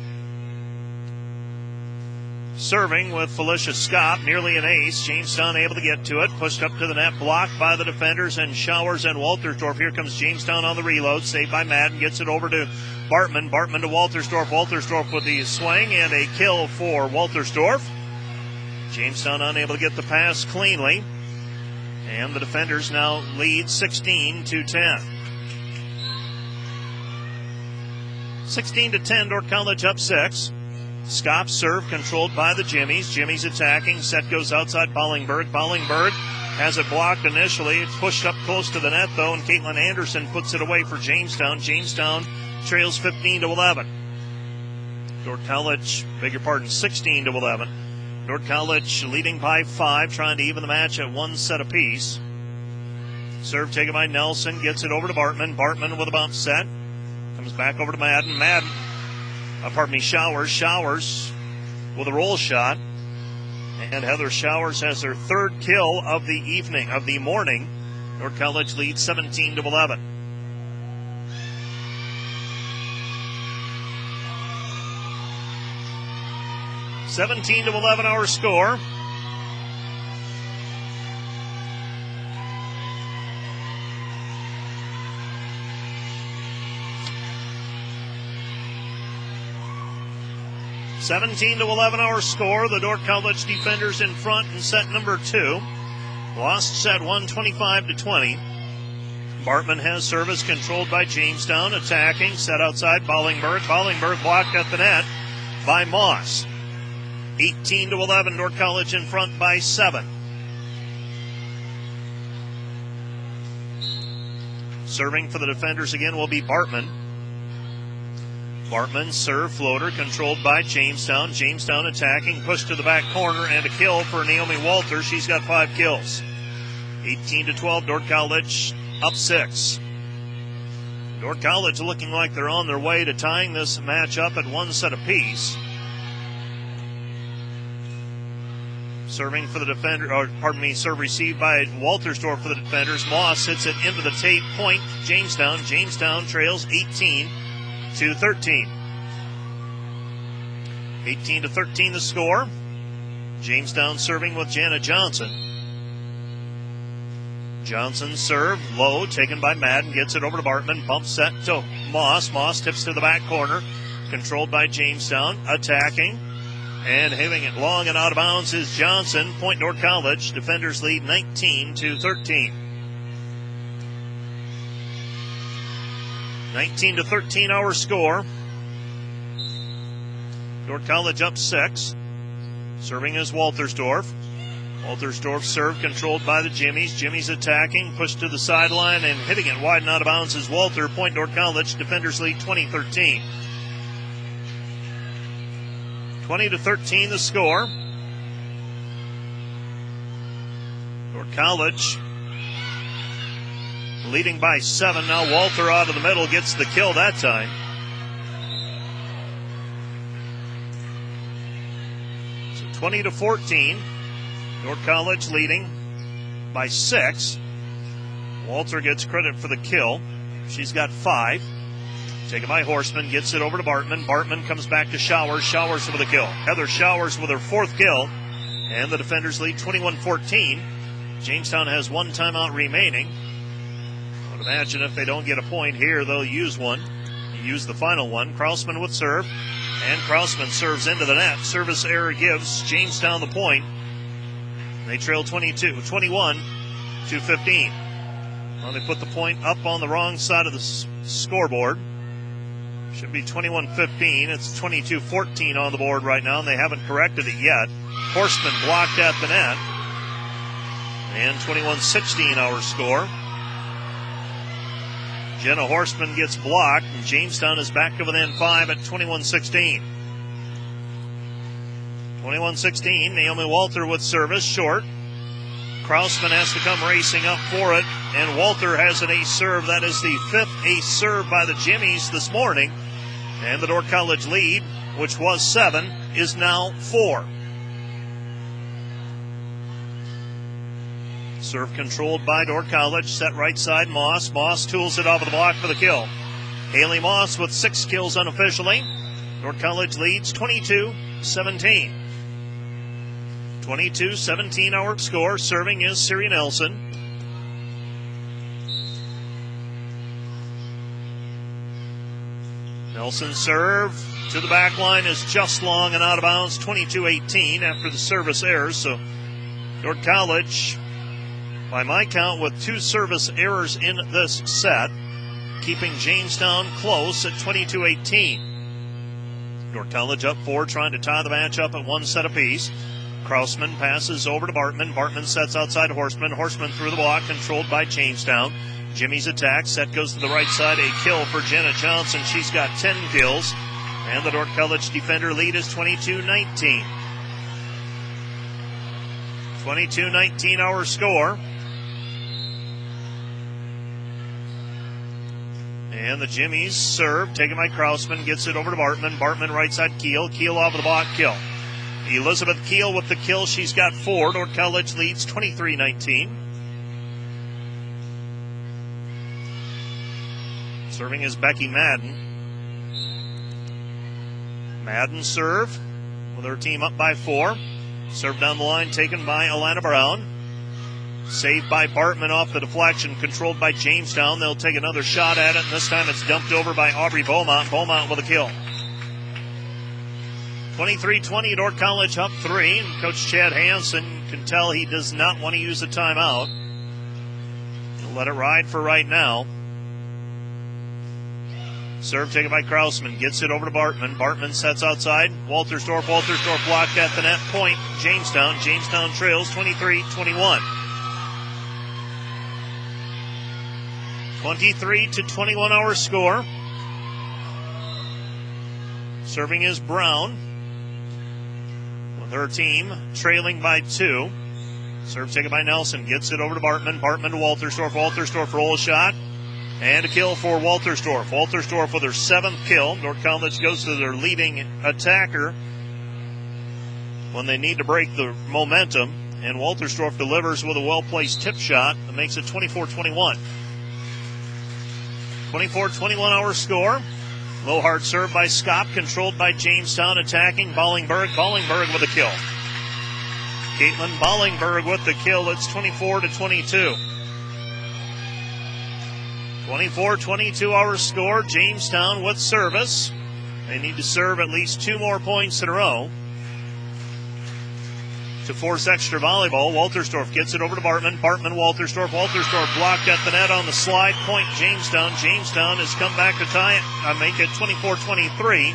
serving with Felicia Scott, nearly an ace. Jamestown able to get to it. Pushed up to the net, blocked by the defenders and Showers and Waltersdorf. Here comes Jamestown on the reload. Saved by Madden. Gets it over to Bartman. Bartman to Waltersdorf. Waltersdorf with the swing and a kill for Waltersdorf. Jamestown unable to get the pass cleanly. And the defenders now lead 16-10. 16-10, Dordt College up 6. Scott serve controlled by the Jimmies. Jimmies attacking. Set goes outside Bollingberg. Bollingberg has it blocked initially. It's pushed up close to the net, though, and Caitlin Anderson puts it away for Jamestown. Jamestown trails 15-11. Dordt College, 16-11. Dordt College leading by 5, trying to even the match at 1 set apiece. Serve taken by Nelson. Gets it over to Bartman. Bartman with a bump set. Comes back over to Madden. Showers. Showers with a roll shot. And Heather Showers has her 3rd kill of the morning. Dordt College leads 17-11. Our score. Our score. The Dordt College defenders in front in set number 2. Lost set 1, 25-20. Bartman has service controlled by Jamestown. Attacking, set outside Bollingberg. Bollingberg blocked at the net by Moss. 18-11, Dordt College in front by 7. Serving for the defenders again will be Bartman. Bartman serve floater controlled by Jamestown. Jamestown attacking, push to the back corner, and a kill for Naomi Walter. She's got 5 kills. 18-12, Dordt College up 6. Dordt College looking like they're on their way to tying this match up at 1 set apiece. Serving for the defender, serve received by Waltersdorf for the defenders. Moss hits it into the tape point. Jamestown. Jamestown trails 18-13. 18-13 the score. Jamestown serving with Jana Johnson. Johnson serve low, taken by Madden, gets it over to Bartman, bump set to Moss. Moss tips to the back corner, controlled by Jamestown, attacking, and hitting it long and out of bounds is Johnson. Point Dordt College, defenders lead 19-13. 19-13 our score. Dordt College up 6. Serving is Waltersdorf. Waltersdorf serve controlled by the Jimmies. Jimmies attacking, pushed to the sideline, and hitting it wide and out of bounds is Walter. Point Dordt College, defenders lead 20-13. 20-13 the score. Dordt College leading by 7. Now Walter out of the middle gets the kill that time. So 20-14. Dordt College leading by 6. Walter gets credit for the kill. She's got 5. Taken by Horseman, gets it over to Bartman. Bartman comes back to Showers. Showers with a kill. Heather Showers with her 4th kill. And the defenders lead 21-14. Jamestown has 1 timeout remaining. I would imagine if they don't get a point here, they'll use one. Use the final one. Krausman with serve. And Krausman serves into the net. Service error gives Jamestown the point. They trail 21-15. Well, they put the point up on the wrong side of the scoreboard. Should be 21-15. It's 22-14 on the board right now, and they haven't corrected it yet. Horseman blocked at the net. And 21-16 our score. Jenna Horseman gets blocked, and Jamestown is back to within 5 at 21-16. 21-16, Naomi Walter with service, short. Krausman has to come racing up for it, and Walter has an ace serve. That is the 5th ace serve by the Jimmies this morning. And the Dordt College lead, which was 7, is now 4. Serve controlled by Dordt College, set right side Moss. Moss tools it off of the block for the kill. Haley Moss with 6 kills unofficially. Dordt College leads 22-17. 22-17 our score. Serving is Siri Nelson. Nelson serve to the back line is just long and out of bounds. 22-18 after the service errors. So Dordt College, by my count, with 2 service errors in this set, keeping Jamestown close at 22-18. Dordt College up 4, trying to tie the match up at 1 set apiece. Krausman passes over to Bartman. Bartman sets outside Horseman. Horseman through the block, controlled by Jamestown. Jimmy's attack. Set goes to the right side. A kill for Jenna Johnson. She's got 10 kills. And the Dordt College defender lead is 22-19. 22-19 our score. And the Jimmies serve, taken by Krausman, gets it over to Bartman. Bartman right side Keel. Keel off of the block, kill. Elizabeth Keel with the kill. She's got 4. Dordt College leads 23-19. Serving is Becky Madden. Madden serve with her team up by 4. Serve down the line taken by Alana Brown. Saved by Bartman off the deflection, controlled by Jamestown. They'll take another shot at it, and this time it's dumped over by Aubrey Beaumont. Beaumont with a kill. 23-20, Dordt College up 3. And Coach Chad Hansen can tell he does not want to use a timeout. He'll let it ride for right now. Serve taken by Krausman. Gets it over to Bartman. Bartman sets outside. Waltersdorf. Waltersdorf blocked at the net point. Jamestown. Jamestown trails 23-21. 23-21 our score. Serving is Brown. With her team trailing by 2. Serve taken by Nelson. Gets it over to Bartman. Bartman to Waltersdorf. Waltersdorf roll shot. And a kill for Waltersdorf. Waltersdorf with her 7th kill. Dordt College goes to their leading attacker when they need to break the momentum. And Waltersdorf delivers with a well-placed tip shot that makes it 24-21. 24-21 our score. Low hard serve by Scott, controlled by Jamestown, attacking Bollingberg. Bollingberg with a kill. Caitlin Bollingberg with the kill. It's 24-22. 24-22 our score. Jamestown with service. They need to serve at least 2 more points in a row to force extra volleyball. Waltersdorf gets it over to Bartman. Bartman, Waltersdorf. Waltersdorf blocked at the net on the slide. Point Jamestown. Jamestown has come back to tie it. Make it 24-23.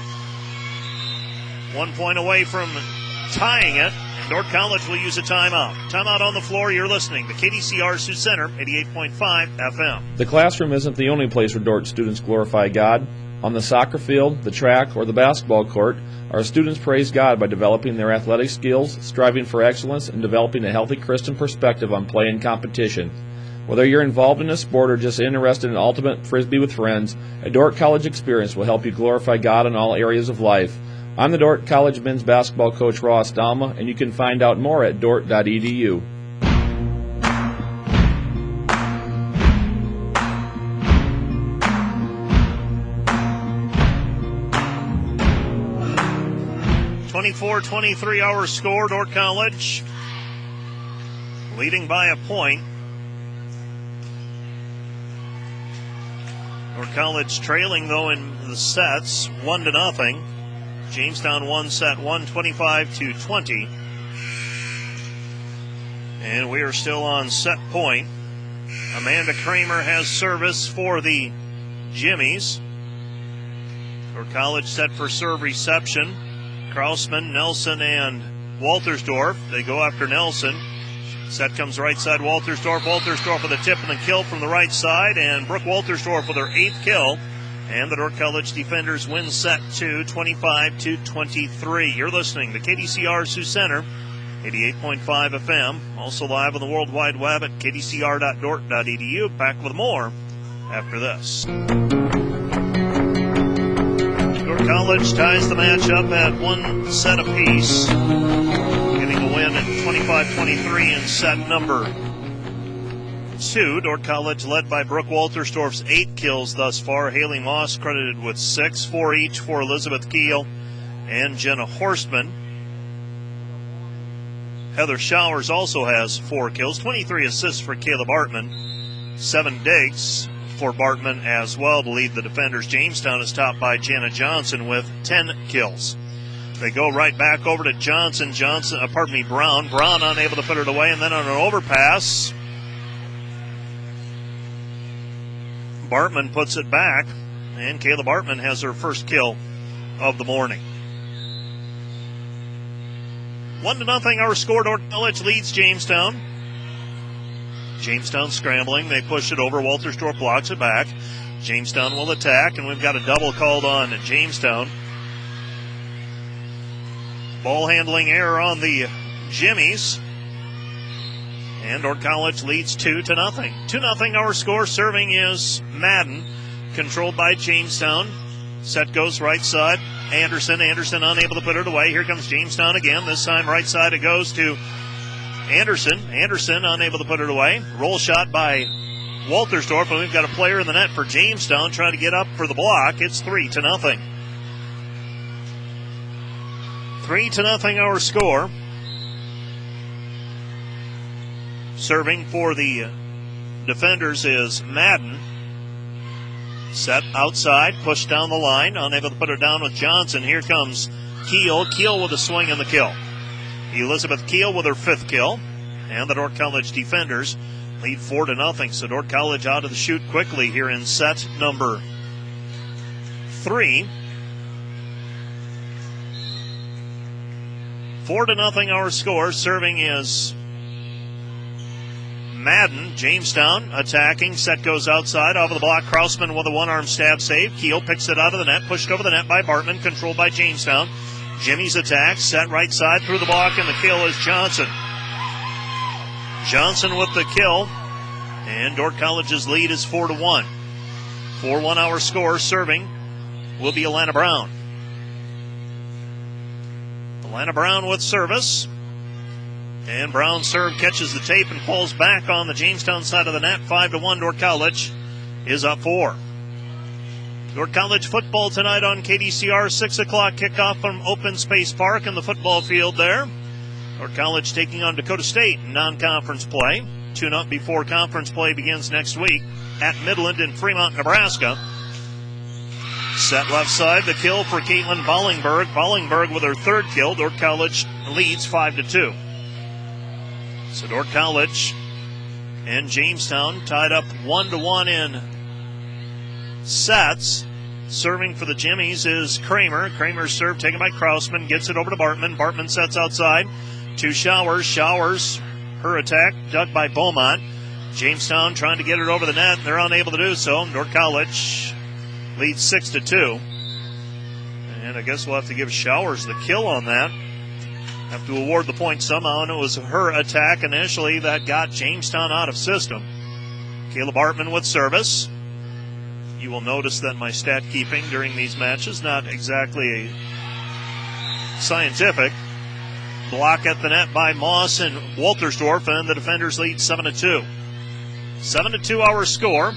1 point away from tying it. Dordt College will use a timeout. Timeout on the floor. You're listening to KDCR Sioux Center, 88.5 FM. The classroom isn't the only place where Dordt students glorify God. On the soccer field, the track, or the basketball court, our students praise God by developing their athletic skills, striving for excellence, and developing a healthy Christian perspective on play and competition. Whether you're involved in a sport or just interested in ultimate Frisbee with friends, a Dordt College experience will help you glorify God in all areas of life. I'm the Dordt College men's basketball coach, Ross Dalma, and you can find out more at dordt.edu. .24-23 our score. Dordt College leading by a point. Dordt College trailing, though, in the sets, 1-0. Jamestown won set 1, 25-20. And we are still on set point. Amanda Kramer has service for the Jimmies. Dordt College set for serve reception. Krausman, Nelson, and Waltersdorf. They go after Nelson. Set comes right side, Waltersdorf. Waltersdorf with a tip and a kill from the right side. And Brooke Waltersdorf with her 8th kill. And the Dordt College defenders win set 2, 25-23. You're listening to KDCR Sioux Center, 88.5 FM. Also live on the World Wide Web at kdcr.dordt.edu. Back with more after this. Dordt College ties the match up at 1 set apiece, getting a win at 25-23 in set number 2. Dordt College led by Brooke Waltersdorf's 8 kills thus far. Haley Moss credited with 6, 4 each for Elizabeth Keel and Jenna Horstman. Heather Showers also has 4 kills, 23 assists for Kayla Bartman, 7 digs for Bartman as well to lead the defenders. Jamestown is topped by Jana Johnson with 10 kills. They go right back over to Brown. Brown unable to put it away, and then on an overpass, Bartman puts it back, and Kayla Bartman has her first kill of the morning. 1-0 our score. Dordt College leads Jamestown. Jamestown scrambling. They push it over. Waltersdorf blocks it back. Jamestown will attack, and we've got a double called on Jamestown. Ball handling error on the Jimmies. And Dordt College leads 2-0. 2-0 our score. Serving is Madden, controlled by Jamestown. Set goes right side. Anderson unable to put it away. Here comes Jamestown again. This time right side it goes to Anderson. Anderson unable to put it away. Roll shot by Waltersdorf, and we've got a player in the net for Jamestown trying to get up for the block. It's 3-0. 3-0 our score. Serving for the defenders is Madden. Set outside, pushed down the line, unable to put it down with Johnson. Here comes Keel. Keel with a swing and the kill. Elizabeth Keel with her 5th kill. And the Dordt College defenders lead 4-0. So Dordt College out of the chute quickly here in set number 3. 4-0 our score. Serving is Madden. Jamestown attacking. Set goes outside. Off of the block. Krausman with a one-arm stab save. Keel picks it out of the net. Pushed over the net by Bartman. Controlled by Jamestown. Jimmy's attack. Set right side through the block. And the kill is Johnson. Johnson with the kill. And Dordt College's lead is 4-1. 4-1 our score. Serving will be Alana Brown. Alana Brown with service. And Brown's serve catches the tape and falls back on the Jamestown side of the net. 5-1. Dordt College is up 4. Dordt College football tonight on KDCR. 6 o'clock kickoff from Open Space Park in the football field there. Dordt College taking on Dakota State in non-conference play. Tune up before conference play begins next week at Midland in Fremont, Nebraska. Set left side, the kill for Caitlin Bollingberg. Bollingberg with her third kill. Dordt College leads 5-2. So Dordt College and Jamestown tied up 1-1 in sets. Serving for the Jimmies is Kramer. Kramer's serve taken by Krausman. Gets it over to Bartman. Bartman sets outside to Showers. Showers, her attack, dug by Beaumont. Jamestown trying to get it over the net. They're unable to do so. Dordt College leads 6-2. And I guess we'll have to give Showers the kill on that. Have to award the point somehow, and it was her attack initially that got Jamestown out of system. Caleb Bartman with service. You will notice that my stat keeping during these matches, not exactly scientific. Block at the net by Moss and Waltersdorf, and the defenders lead 7-2. 7-2 our score.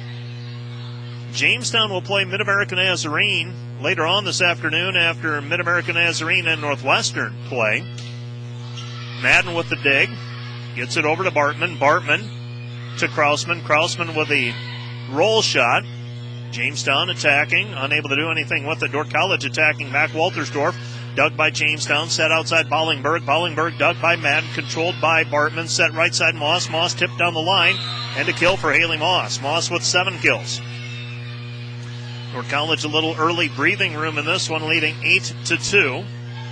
Jamestown will play Mid-American Nazarene later on this afternoon after Mid-American Nazarene and Northwestern play. Madden with the dig. Gets it over to Bartman. Bartman to Krausman. Krausman with the roll shot. Jamestown attacking. Unable to do anything with it. Dordt College attacking back. Waltersdorf. Dug by Jamestown. Set outside Bollingberg. Bollingberg dug by Madden. Controlled by Bartman. Set right side Moss. Moss tipped down the line. And a kill for Haley Moss. Moss with 7 kills. Dordt College a little early breathing room in this one, leading 8-2.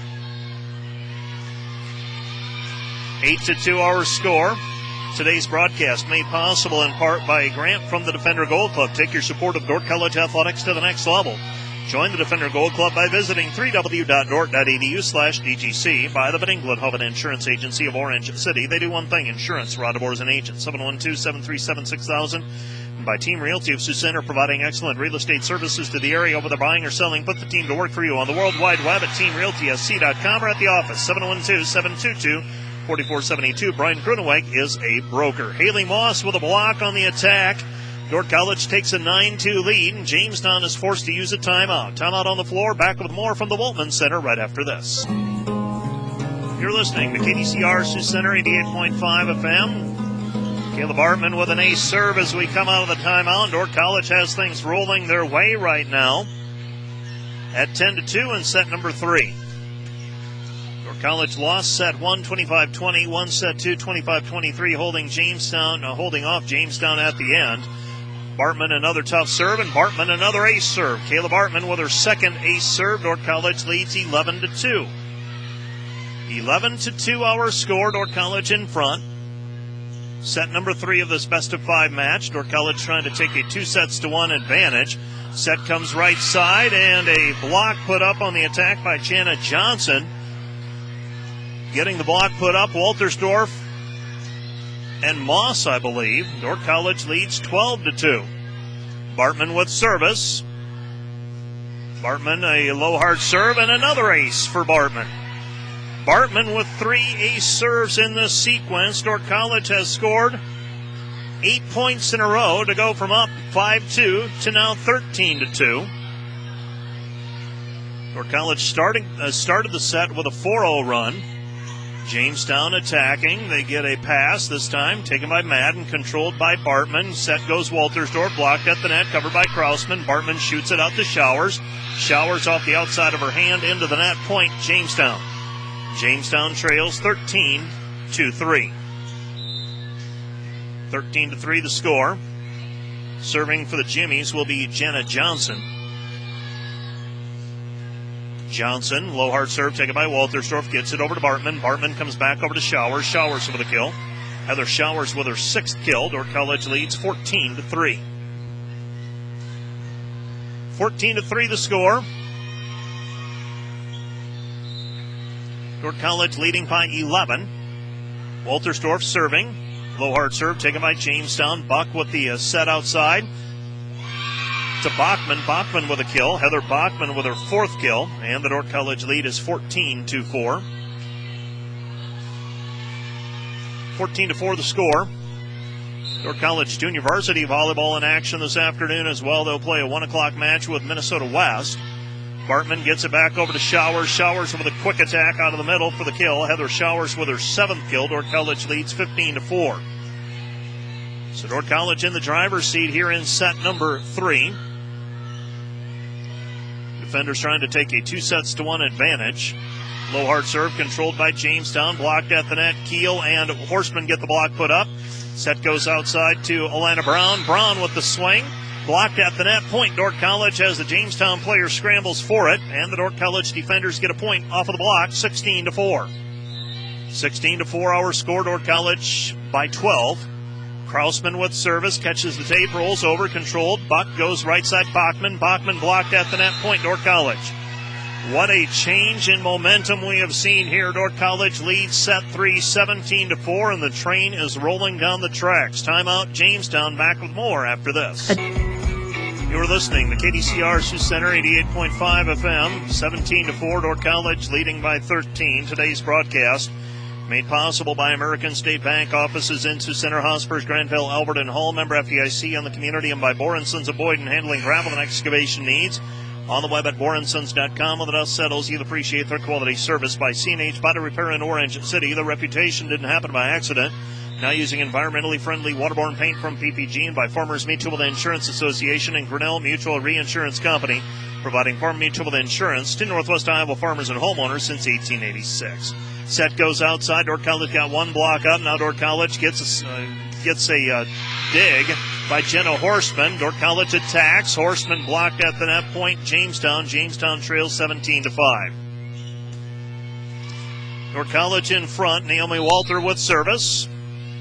8-2 our score. Today's broadcast made possible in part by a grant from the Defender Gold Club. Take your support of Dordt College athletics to the next level. Join the Defender Gold Club by visiting www.dordt.edu/DGC. By the Van England Hub and Insurance Agency of Orange City. They do one thing, insurance. Rodabor is an agent. 712-737-6000. By Team Realty of Sioux Center, providing excellent real estate services to the area, whether buying or selling. Put the team to work for you on the World Wide Web at teamrealtysc.com or at the office, 712-722-4472. Brian Gruneweg is a broker. Haley Moss with a block on the attack. Dordt College takes a 9-2 lead, and Jamestown is forced to use a timeout. Timeout on the floor. Back with more from the Woltman Center right after this. You're listening to KDCR Sioux Center 88.5 FM. Caleb Bartman with an ace serve as we come out of the timeout. Dordt College has things rolling their way right now at 10-2 in set number 3. Dordt College lost set 1, 25-20, won set 2, 25-23, holding off Jamestown at the end. Bartman another tough serve, and Bartman another ace serve. Caleb Bartman with her second ace serve. Dordt College leads 11-2. 11-2 our score. Dordt College in front. Set number 3 of this best-of-5 match. Dordt College trying to take a 2-1 advantage. Set comes right side, and a block put up on the attack by Jana Johnson. Getting the block put up, Waltersdorf and Moss, I believe. Dordt College leads 12-2. Bartman with service. Bartman a low hard serve, and another ace for Bartman. Bartman with 3 ace serves in this sequence. Dordt College has scored 8 points in a row to go from up 5-2 to now 13-2. Dordt College started the set with a 4-0 run. Jamestown attacking. They get a pass this time, taken by Madden, controlled by Bartman. Set goes Waltersdorf, blocked at the net, covered by Krausman. Bartman shoots it out to Showers. Showers off the outside of her hand into the net, point Jamestown. Jamestown trails 13-3. 13-3 the score. Serving for the Jimmies will be Jenna Johnson. Johnson, low hard serve taken by Waltersdorf, gets it over to Bartman. Bartman comes back over to Showers. Showers with a kill. Heather Showers with her 6th kill. Dordt College leads 14-3. 14-3 the score. Dordt College leading by 11. Waltersdorf serving. Low hard serve taken by Jamestown. Buck with the set outside. To Bachman. Bachman with a kill. Heather Bachman with her 4th kill. And the Dordt College lead is 14-4. 14-4 the score. Dordt College Junior Varsity Volleyball in action this afternoon as well. They'll play a 1 o'clock match with Minnesota West. Bartman gets it back over to Showers. Showers with a quick attack out of the middle for the kill. Heather Showers with her 7th kill. Dordt College leads 15-4. So Dordt College in the driver's seat here in set number 3. Defenders trying to take a 2-1 advantage. Low hard serve controlled by Jamestown. Blocked at the net. Keel and Horseman get the block put up. Set goes outside to Alana Brown. Brown with the swing. Blocked at the net. Point Dordt College as the Jamestown player scrambles for it. And the Dordt College defenders get a point off of the block. 16-4. 16-4 our score. Dordt College by 12. Krausman with service. Catches the tape. Rolls over. Controlled. Buck goes right side. Bachman. Bachman blocked at the net. Point Dordt College. What a change in momentum we have seen here. Dordt College leads set 3, 17-4, and the train is rolling down the tracks. Timeout. Jamestown back with more after this. You're listening to KDCR Sioux Center 88.5 FM, 17-4. Dordt College leading by 13. Today's broadcast made possible by American State Bank, offices in Sioux Center, Hospers, Granville, Albert, and Hall. Member FDIC on the community, and by Borensons of Boyden, handling gravel and excavation needs. On the web at Borensons.com. When the dust settles, you'll appreciate their quality service. By C&H Body Repair in Orange City. The reputation didn't happen by accident. Now using environmentally friendly waterborne paint from PPG, and by Farmers Mutual Insurance Association and Grinnell Mutual Reinsurance Company, providing farm mutual insurance to Northwest Iowa farmers and homeowners since 1886. Set goes outside. Dordt College got 1 block up. Now Dordt College gets a dig by Jenna Horseman. Dordt College attacks. Horseman blocked at the net. Point Jamestown. Jamestown trails 17-5. Dordt College in front. Naomi Walter with service.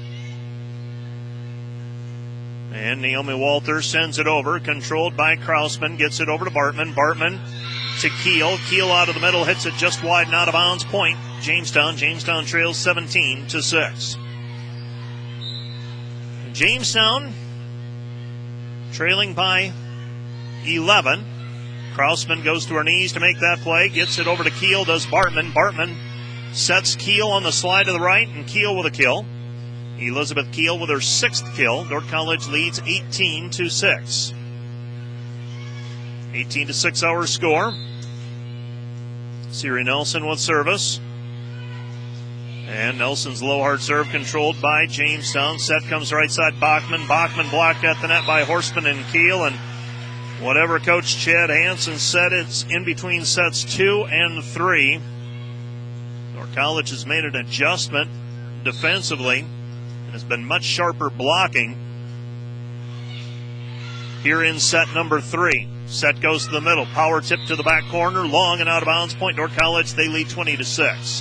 And Naomi Walter sends it over. Controlled by Krausman. Gets it over to Bartman. Bartman to Keel. Keel out of the middle. Hits it just wide and out of bounds. Point Jamestown. Jamestown trails 17-6. Jamestown trailing by 11. Krausman goes to her knees to make that play. Gets it over to Keel, does Bartman. Bartman sets Keel on the slide to the right, and Keel with a kill. Elizabeth Keel with her 6th kill. Dordt College leads 18-6. 18-6 our score. Siri Nelson with service. And Nelson's low hard serve controlled by Jamestown. Set comes right side Bachman. Bachman blocked at the net by Horseman and Keel. And whatever Coach Chad Hansen said, it's in between sets 2 and 3. Dordt College has made an adjustment defensively and has been much sharper blocking here in set number 3. Set goes to the middle. Power tip to the back corner. Long and out of bounds. Point Dordt College. They lead 20-6.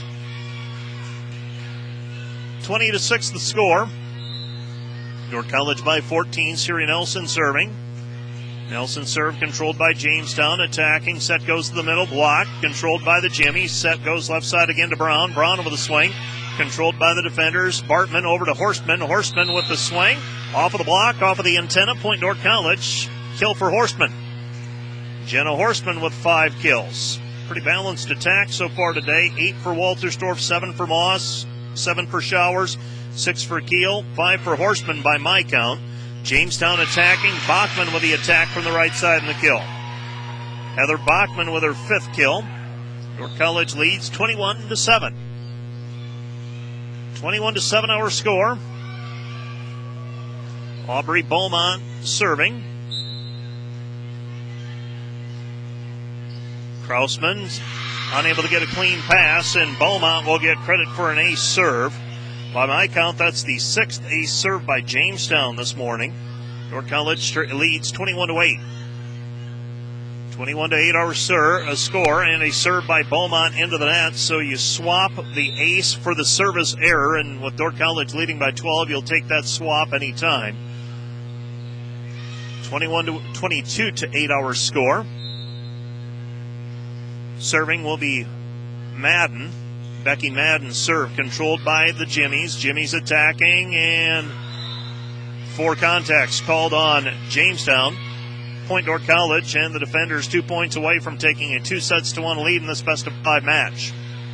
20-6 the score. Dordt College by 14. Siri Nelson serving. Nelson serve controlled by Jamestown. Attacking. Set goes to the middle. Block. Controlled by the Jimmy. Set goes left side again to Brown. Brown with a swing. Controlled by the defenders. Bartman over to Horseman. Horseman with the swing. Off of the block. Off of the antenna. Point Dordt College. Kill for Horseman. Jenna Horseman with 5 kills. Pretty balanced attack so far today. 8 for Waltersdorf. 7 for Moss. 7 for Showers, 6 for Keel, 5 for Horseman by my count. Jamestown attacking. Bachman with the attack from the right side and the kill. Heather Bachman with her 5th kill. Dordt College leads 21-7. 21-7 our score. Aubrey Beaumont serving. Krausman's unable to get a clean pass, and Beaumont will get credit for an ace serve. By my count, that's the 6th ace serve by Jamestown this morning. Dordt College leads 21-8. 21-8 our score, and a serve by Beaumont into the net. So you swap the ace for the service error, and with Dordt College leading by 12, you'll take that swap anytime. 22-8 our score. Serving will be Madden. Becky Madden serve controlled by the Jimmies. Jimmies attacking, and 4 contacts called on Jamestown. Point Dordt College, and the defenders 2 points away from taking a 2-1 lead in this best-of-5 match.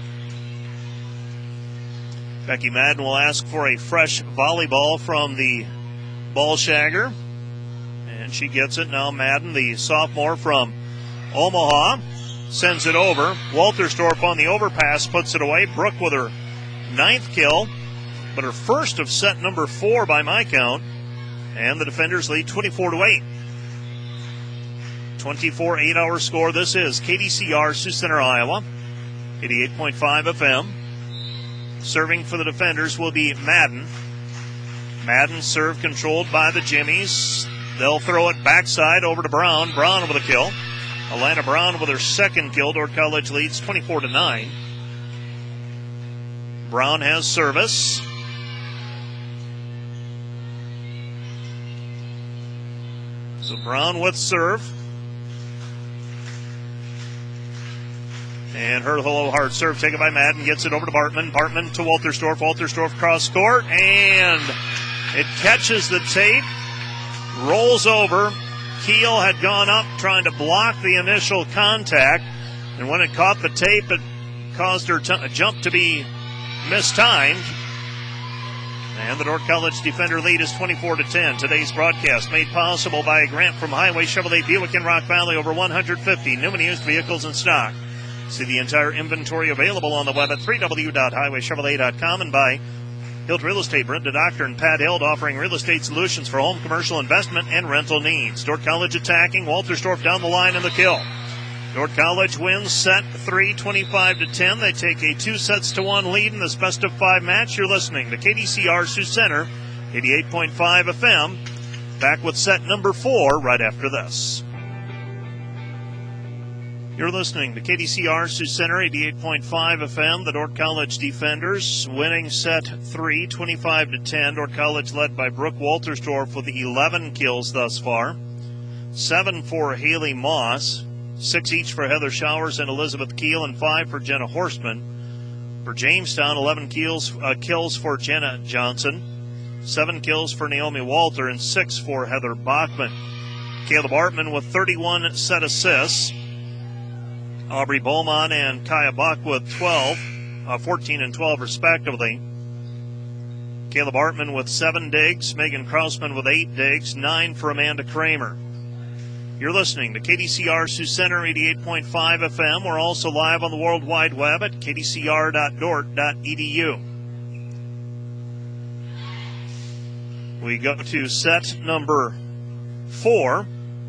Becky Madden will ask for a fresh volleyball from the ball shagger, and she gets it. Now Madden, the sophomore from Omaha, sends it over. Walterstorff on the overpass puts it away. Brooke with her 9th kill, but her first of set number 4 by my count, and the defenders lead 24-8. 24-8 our score. This is KDCR, Sioux Center, Iowa, 88.5 FM. Serving for the defenders will be Madden. Madden serve controlled by the Jimmies. They'll throw it backside over to Brown. Brown with a kill. Alana Brown with her 2nd kill. Dordt College leads 24-9. Brown has service. So Brown with serve. And her low hard serve taken by Madden, gets it over to Bartman. Bartman to Walterstorff. Walterstorff cross court, and it catches the tape, rolls over. Keel had gone up trying to block the initial contact, and when it caught the tape, it caused her jump to be mistimed. And the Dordt College defender lead is 24-10. Today's broadcast made possible by a grant from Highway Chevrolet Buick in Rock Valley. Over 150 new and used vehicles in stock. See the entire inventory available on the web at www.highwaychevrolet.com, and by Hilt Real Estate, Brenda Doctor and Pat Hilt, offering real estate solutions for home, commercial, investment, and rental needs. Dordt College attacking. Walterstorff down the line in the kill. Dordt College wins set 3, 25-10. They take a 2-1 lead in this best-of-5 match. You're listening to KDCR Sioux Center, 88.5 FM. Back with set number 4 right after this. You're listening to KDCR Sioux Center, 88.5 FM. The Dordt College defenders winning set 3, 25-10. Dordt College led by Brooke Walterstorff with 11 kills thus far. 7 for Haley Moss. 6 each for Heather Showers and Elizabeth Keel, and 5 for Jenna Horstman. For Jamestown, 11 kills for Jenna Johnson. 7 kills for Naomi Walter, and 6 for Heather Bachman. Caleb Artman with 31 set assists. Aubrey Beaumont and Kaya Buck with 14 and 12 respectively. Caleb Artman with 7 digs. Megan Krausman with 8 digs. 9 for Amanda Kramer. You're listening to KDCR Sioux Center, 88.5 FM. We're also live on the World Wide Web at kdcr.dort.edu. We go to set number 4.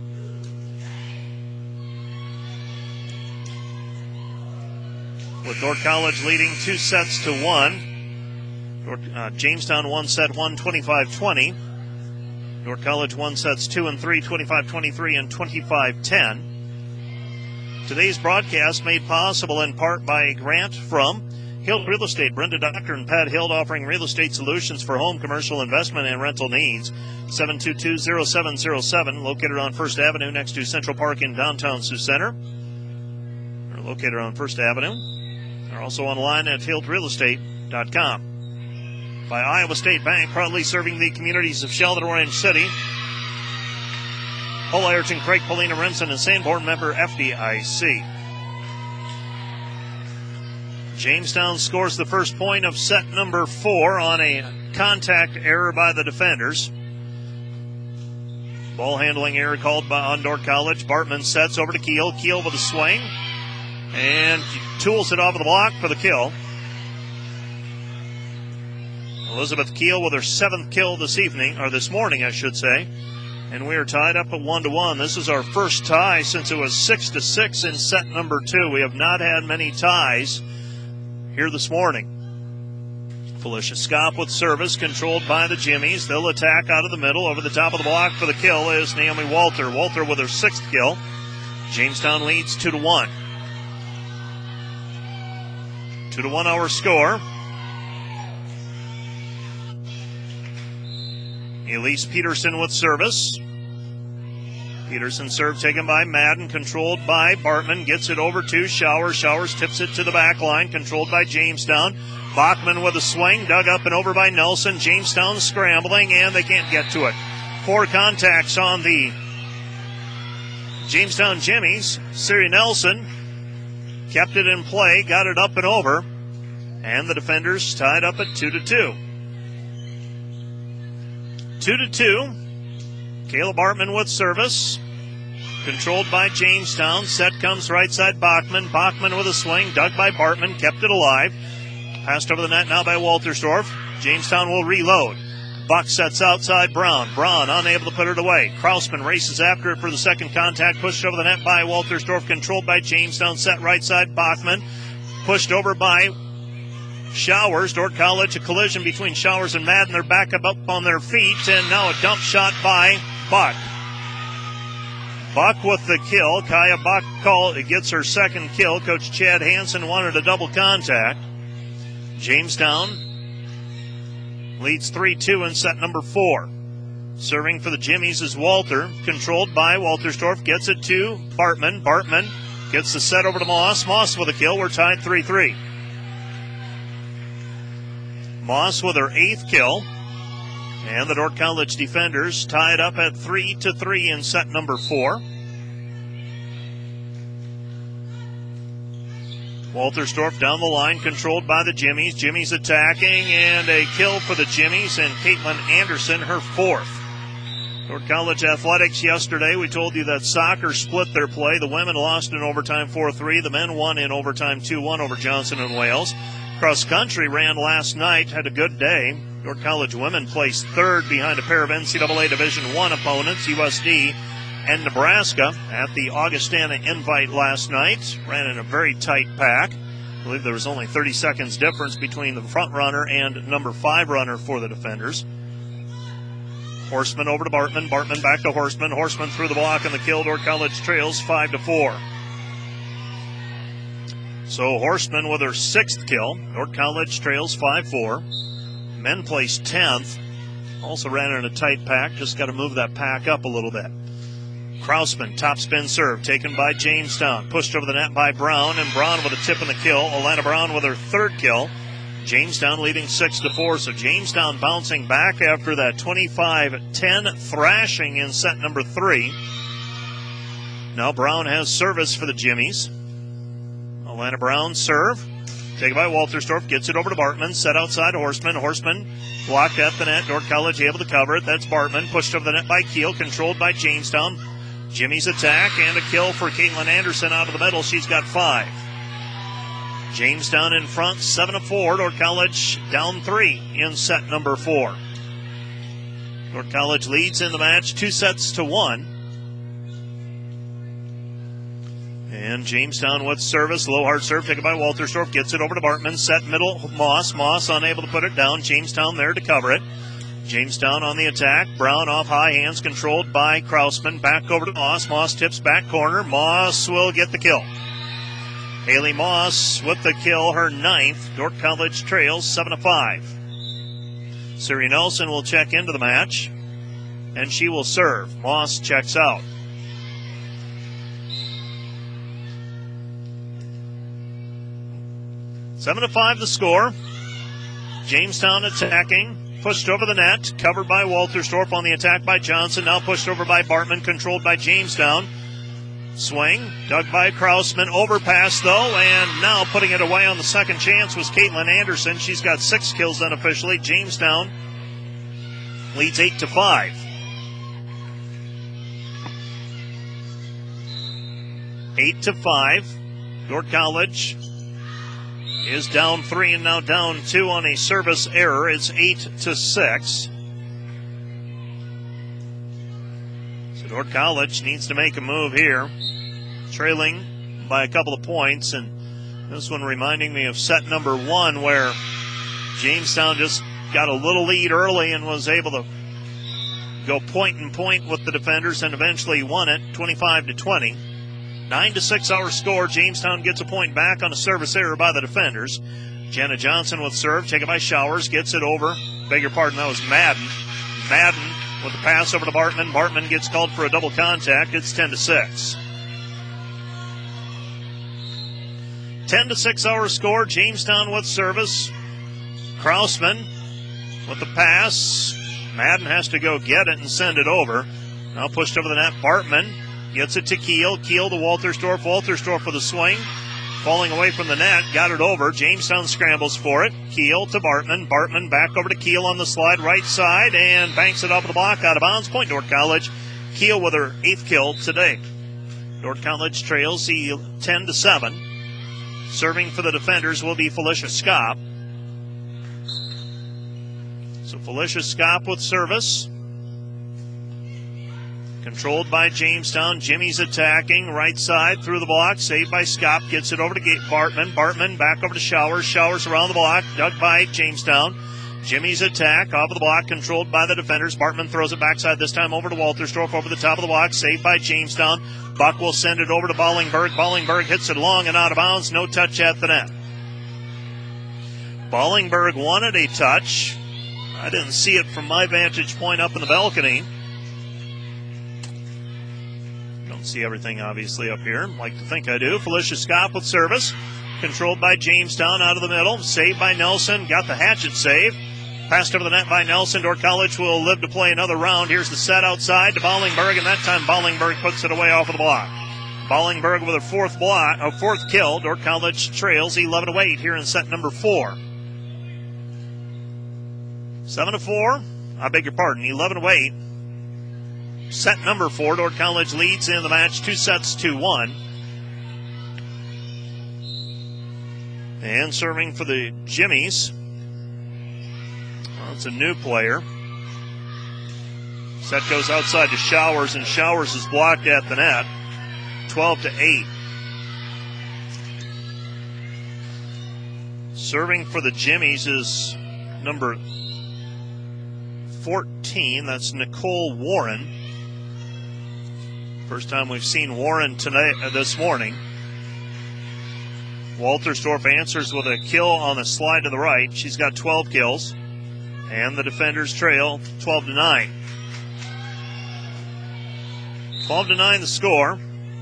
With Dordt College leading 2-1. Jamestown won set 1, 25-20. Dordt College won sets 2 and 3, 25-23 and 25-10. Today's broadcast made possible in part by a grant from Hilt Real Estate. Brenda Doctor and Pat Hilt, offering real estate solutions for home, commercial, investment, and rental needs. 722-0707, located on First Avenue next to Central Park in downtown Sioux Center. They're located on First Avenue. They're also online at hiltrealestate.com. By Iowa State Bank, proudly serving the communities of Sheldon, Orange City. Hull, Ayrton, Craig, Paulina, Renson, and Sanborn, member FDIC. Jamestown scores the first point of set number 4 on a contact error by the defenders. Ball handling error called on Dordt College. Bartman sets over to Keel. Keel with a swing and tools it off of the block for the kill. Elizabeth Keel with her 7th kill this morning, I should say. And we are tied up at 1-1. This is our first tie since it was 6-6 in set number 2. We have not had many ties here this morning. Felicia Scott with service, controlled by the Jimmies. They'll attack out of the middle. Over the top of the block for the kill is Naomi Walter. Walter with her 6th kill. Jamestown leads 2-1. 2-1 our score. Elise Peterson with service. Peterson serve taken by Madden, controlled by Bartman, gets it over to Showers. Showers tips it to the back line, controlled by Jamestown. Bachman with a swing, dug up and over by Nelson. Jamestown scrambling, and they can't get to it. 4 contacts on the Jamestown Jimmies. Siri Nelson kept it in play, got it up and over, and the defenders tied up at 2-2. 2-2. Caleb Bartman with service. Controlled by Jamestown. Set comes right side Bachman. Bachman with a swing. Dug by Bartman. Kept it alive. Passed over the net now by Waltersdorf. Jamestown will reload. Buck sets outside Brown. Brown unable to put it away. Krausman races after it for the second contact. Pushed over the net by Waltersdorf. Controlled by Jamestown. Set right side Bachman. Pushed over by Showers. Dordt College, a collision between Showers and Madden. They're back up on their feet. And now a dump shot by Buck. Buck with the kill. Kaya Buck gets her second kill. Coach Chad Hansen wanted a double contact. Jamestown leads 3-2 in set number 4. Serving for the Jimmies is Walter. Controlled by Waltersdorf. Gets it to Bartman. Bartman gets the set over to Moss. Moss with a kill. We're tied 3-3. Moss with her 8th kill. And the Dordt College defenders tied up at 3-3 in set number 4. Waltersdorf down the line, controlled by the Jimmies. Jimmies attacking, and a kill for the Jimmies, and Caitlin Anderson, her 4th. Dordt College athletics yesterday, we told you that soccer split their play. The women lost in overtime 4-3. The men won in overtime 2-1 over Johnson and Wales. Cross country ran last night, had a good day. Dordt College women placed 3rd behind a pair of NCAA Division I opponents, USD and Nebraska, at the Augustana Invite last night. Ran in a very tight pack. I believe there was only 30 seconds difference between the front runner and number 5 runner for the defenders. Horseman over to Bartman. Bartman back to Horseman. Horseman through the block and the kill. Dordt College trails 5-4. So Horseman with her 6th kill. Dordt College trails 5-4. Men placed 10th. Also ran in a tight pack. Just got to move that pack up a little bit. Krausman, top spin serve, taken by Jamestown. Pushed over the net by Brown, and Brown with a tip in the kill. Alana Brown with her 3rd kill. Jamestown leading 6-4. So Jamestown bouncing back after that 25-10 thrashing in set number 3. Now Brown has service for the Jimmies. Alana Brown serve. Taken by Waltersdorf, gets it over to Bartman, set outside Horseman. Horseman blocked at the net. Dordt College able to cover it. That's Bartman. Pushed over the net by Keel, controlled by Jamestown. Jimmy's attack and a kill for Caitlin Anderson out of the middle. She's got 5. Jamestown in front, 7-4. Dordt College down 3 in set number 4. Dordt College leads in the match 2-1. And Jamestown with service. Low hard serve taken by Waltersdorf. Gets it over to Bartman. Set middle. Moss. Moss unable to put it down. Jamestown there to cover it. Jamestown on the attack. Brown off high hands, controlled by Krausman. Back over to Moss. Moss tips back corner. Moss will get the kill. Haley Moss with the kill, her 9th. Dordt College trails 7-5. Siri Nelson will check into the match, and she will serve. Moss checks out. Seven to 5 the score. Jamestown attacking. Pushed over the net, covered by Waltersdorf on the attack by Johnson. Now pushed over by Bartman, controlled by Jamestown. Swing, dug by Krausman. Overpass, though, and now putting it away on the second chance was Caitlin Anderson. She's got 6 kills unofficially. Jamestown leads 8-5. Eight to 5. Dordt College is down 3 and now down 2 on a service error. It's 8-6. So Dordt College needs to make a move here, trailing by a couple of points, and this one reminding me of set number 1 where Jamestown just got a little lead early and was able to go point and point with the defenders and eventually won it 25-20. 9-6 our score. Jamestown gets a point back on a service error by the defenders. Jenna Johnson with serve, taken by Showers, gets it over. Beg your pardon, that was Madden. Madden with the pass over to Bartman. Bartman gets called for a double contact. It's 10-6. 10-6 our score. Jamestown with service. Krausman with the pass. Madden has to go get it and send it over. Now pushed over the net. Bartman gets it to Keel. Keel to Waltersdorf. Waltersdorf with a swing. Falling away from the net. Got it over. Jamestown scrambles for it. Keel to Bartman. Bartman back over to Keel on the slide. Right side. And banks it off the block. Out of bounds. Point Dordt College. Keel with her 8th kill today. Dordt College trails 10-7. Serving for the defenders will be Felicia Skopp. So Felicia Skopp with service. Controlled by Jamestown. Jimmy's attacking. Right side through the block. Saved by Skopp. Gets it over to Bartman. Bartman back over to Showers. Showers around the block. Dug by Jamestown. Jimmy's attack off of the block. Controlled by the defenders. Bartman throws it backside. This time over to Waltersdorf. Over the top of the block. Saved by Jamestown. Buck will send it over to Bollingberg. Bollingberg hits it long and out of bounds. No touch at the net. Bollingberg wanted a touch. I didn't see it from my vantage point up in the balcony. Don't see everything, obviously, up here. Like to think I do. Felicia Skopp with service. Controlled by Jamestown out of the middle. Saved by Nelson. Got the hatchet save. Passed over the net by Nelson. Dordt College will live to play another round. Here's the set outside to Bollingberg, and that time Bollingberg puts it away off of the block. Bollingberg with her fourth kill. Dordt College trails 11-8 here in set number 4. 7-4. I beg your pardon. 11-8. Set number 4. Dordt College leads in the match 2-1. And serving for the Jimmies. Well, it's a new player. Set goes outside to Showers, and Showers is blocked at the net. 12-8. Serving for the Jimmies is number 14. That's Nicole Warren. First time we've seen Warren this morning. Waltersdorf answers with a kill on the slide to the right. She's got 12 kills. And the defenders trail 12-9. 12-9 the score.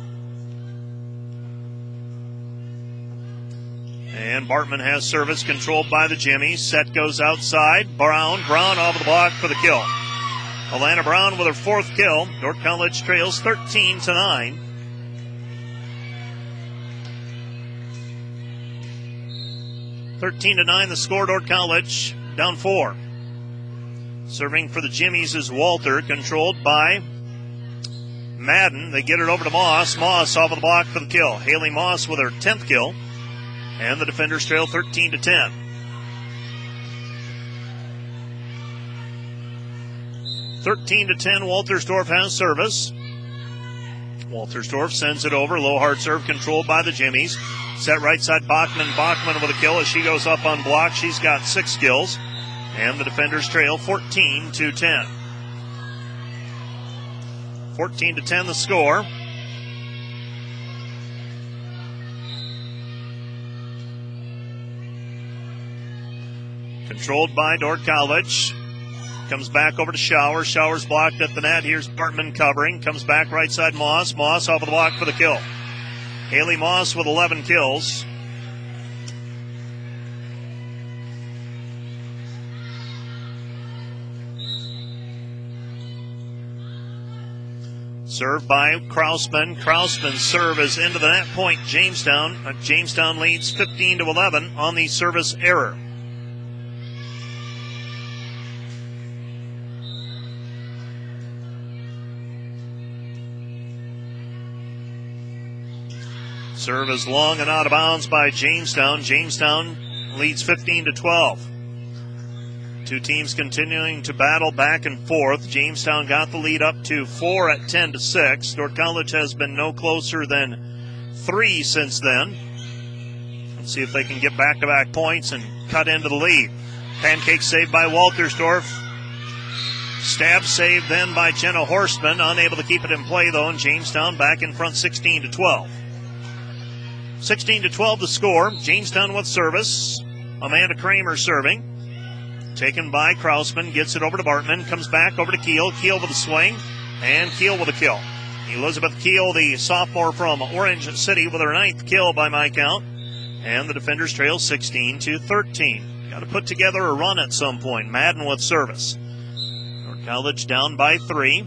And Bartman has service controlled by the Jimmies. Set goes outside. Brown off of the block for the kill. Alana Brown with her 4th kill. Dordt College trails 13-9. The score. Dordt College down 4. Serving for the Jimmies is Walter, controlled by Madden. They get it over to Moss. Moss off of the block for the kill. Haley Moss with her 10th kill. And the defenders trail 13-10. 13-10, Waltersdorf has service. Waltersdorf sends it over. Low hard serve controlled by the Jimmies. Set right side Bachman. Bachman with a kill as she goes up on block. She's got 6 kills. And the defenders trail 14-10. 14-10 the score. Controlled by Dordt College. Comes back over to Showers. Showers blocked at the net. Here's Bartman covering. Comes back right side Moss. Moss off of the block for the kill. Haley Moss with 11 kills. Served by Krausman. Krausman's serve is into the net point. Jamestown. Jamestown leads 15-11 on the service error. Serve is long and out of bounds by Jamestown. Jamestown leads 15-12. Two teams continuing to battle back and forth. Jamestown got the lead up to 4 at 10-6. Dordt College has been no closer than 3 since then. Let's see if they can get back-to-back points and cut into the lead. Pancake saved by Waltersdorf. Stab save then by Jenna Horstman, unable to keep it in play though, and Jamestown back in front 16-12. 16-12 the score. Jamestown with service. Amanda Kramer serving. Taken by Krausman, gets it over to Bartman, comes back over to Keel. Keel with a swing, and Keel with a kill. Elizabeth Keel, the sophomore from Orange City, with her 9th kill by my count. And the defenders trail 16-13. Got to put together a run at some point. Madden with service. North College down by 3.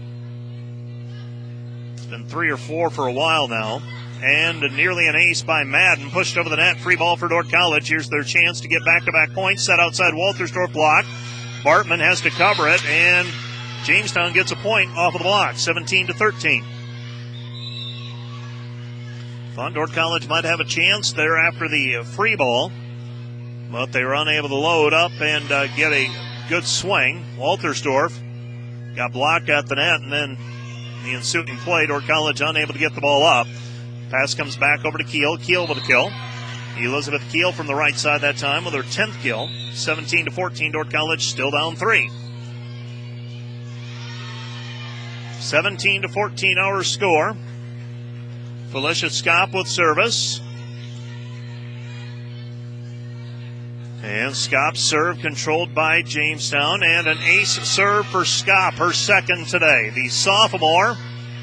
It's been 3 or 4 for a while now. And nearly an ace by Madden, pushed over the net. Free ball for Dordt College. Here's their chance to get back-to-back points. Set outside Waltersdorf block. Bartman has to cover it, and Jamestown gets a point off of the block, 17-13. Thought Dordt College might have a chance there after the free ball, but they were unable to load up and get a good swing. Waltersdorf got blocked at the net, and then the ensuing play, Dordt College unable to get the ball up. Pass comes back over to Keel. Keel with a kill. Elizabeth Keel from the right side that time with her 10th kill. 17-14, Dordt College still down 3. 17-14 our score. Felicia Skop with service. And Skop's serve controlled by Jamestown. And an ace serve for Skop, her second today. The sophomore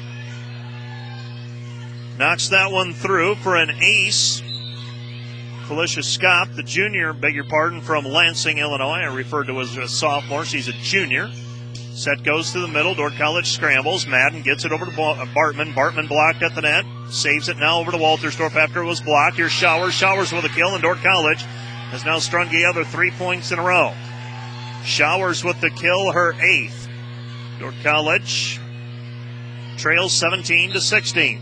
knocks that one through for an ace. Felicia Skop, the junior, from Lansing, Illinois. I referred to as a sophomore. She's a junior. Set goes to the middle. Dordt College scrambles. Madden gets it over to Bartman. Bartman blocked at the net. Saves it now over to Waltersdorf after it was blocked. Here's Showers. Showers with a kill, and Dordt College has now strung together 3 points in a row. Showers with the kill, her 8th. Dordt College trails 17-16.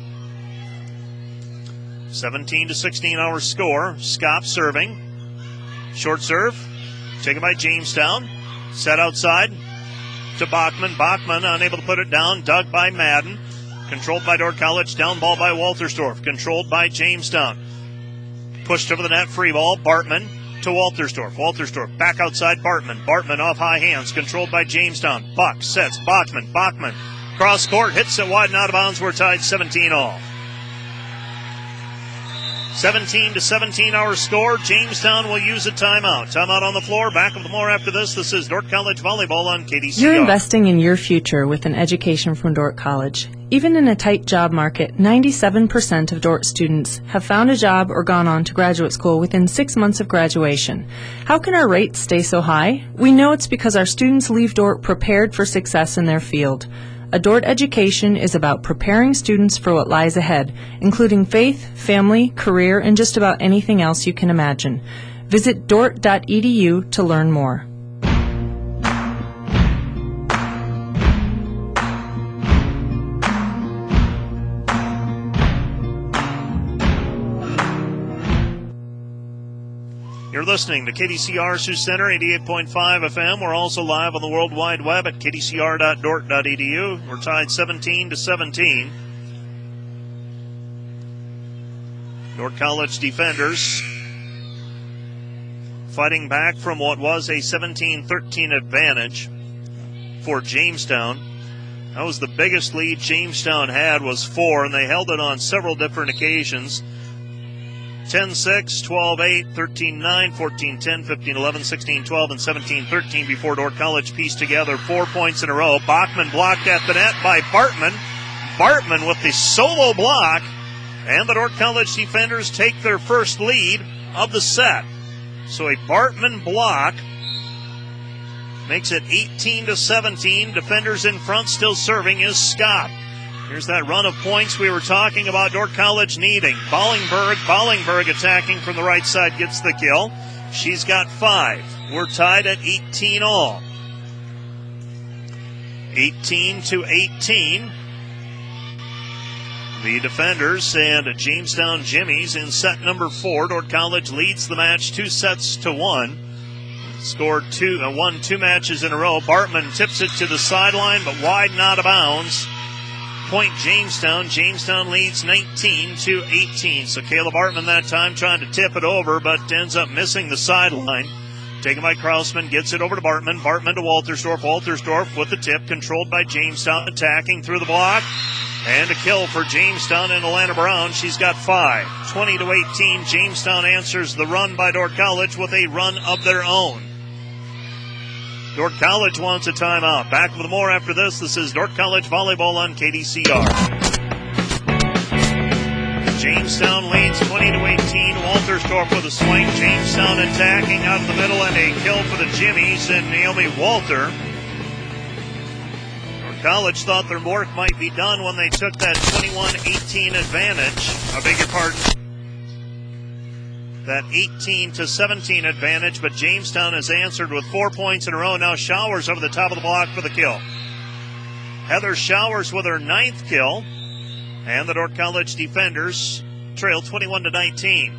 17-16 our score. Skop serving. Short serve. Taken by Jamestown. Set outside to Bachman. Bachman unable to put it down. Dug by Madden. Controlled by Dordt College. Down ball by Waltersdorf. Controlled by Jamestown. Pushed over the net. Free ball. Bartman to Waltersdorf. Waltersdorf back outside Bartman. Bartman off high hands. Controlled by Jamestown. Buck sets. Bachman. Bachman. Cross court. Hits it wide and out of bounds. We're tied 17-all. 17-17 our score. Jamestown will use a timeout. Timeout on the floor. Back with more after this. This is Dordt College Volleyball on KDCR. You're investing in your future with an education from Dordt College. Even in a tight job market, 97% of Dordt students have found a job or gone on to graduate school within 6 months of graduation. How can our rates stay so high? We know it's because our students leave Dordt prepared for success in their field. A Dordt education is about preparing students for what lies ahead, including faith, family, career, and just about anything else you can imagine. Visit dordt.edu to learn more. You're listening to KDCR Sioux Center, 88.5 FM. We're also live on the World Wide Web at kdcr.dordt.edu. We're tied 17-17. Dordt College defenders fighting back from what was a 17-13 advantage for Jamestown. That was the biggest lead Jamestown had, was 4, and they held it on several different occasions. 10-6, 12-8, 13-9, 14-10, 15-11, 16-12, and 17-13 before Dordt College pieced together 4 points in a row. Bachman blocked at the net by Bartman. Bartman with the solo block, and the Dordt College defenders take their first lead of the set. So a Bartman block makes it 18-17. Defenders in front, still serving is Scott. Here's that run of points we were talking about Dordt College needing. Bollingberg attacking from the right side gets the kill. She's got 5. We're tied at 18-all. 18-18. The defenders and Jamestown Jimmies in set number 4. Dordt College leads the match 2-1. Scored won 2 matches in a row. Bartman tips it to the sideline, but wide and out of bounds. Point Jamestown. Jamestown leads 19-18. So Caleb Bartman that time trying to tip it over, but ends up missing the sideline. Taken by Krausman, gets it over to Bartman. Bartman to Waltersdorf. Waltersdorf with the tip, controlled by Jamestown, attacking through the block. And a kill for Jamestown and Alana Brown. She's got 5. 20-18. Jamestown answers the run by Dordt College with a run of their own. Dordt College wants a timeout. Back with more after this. This is Dordt College Volleyball on KDCR. Jamestown leads 20-18. Waltersdorf with a swing. Jamestown attacking out of the middle, and a kill for the Jimmies and Naomi Walter. Dordt College thought their work might be done when they took that 21-18 advantage. I beg your pardon. That 18-17 advantage, but Jamestown has answered with 4 points in a row. Now Showers over the top of the block for the kill. Heather Showers with her 9th kill. And the Dordt College defenders trail 21-19.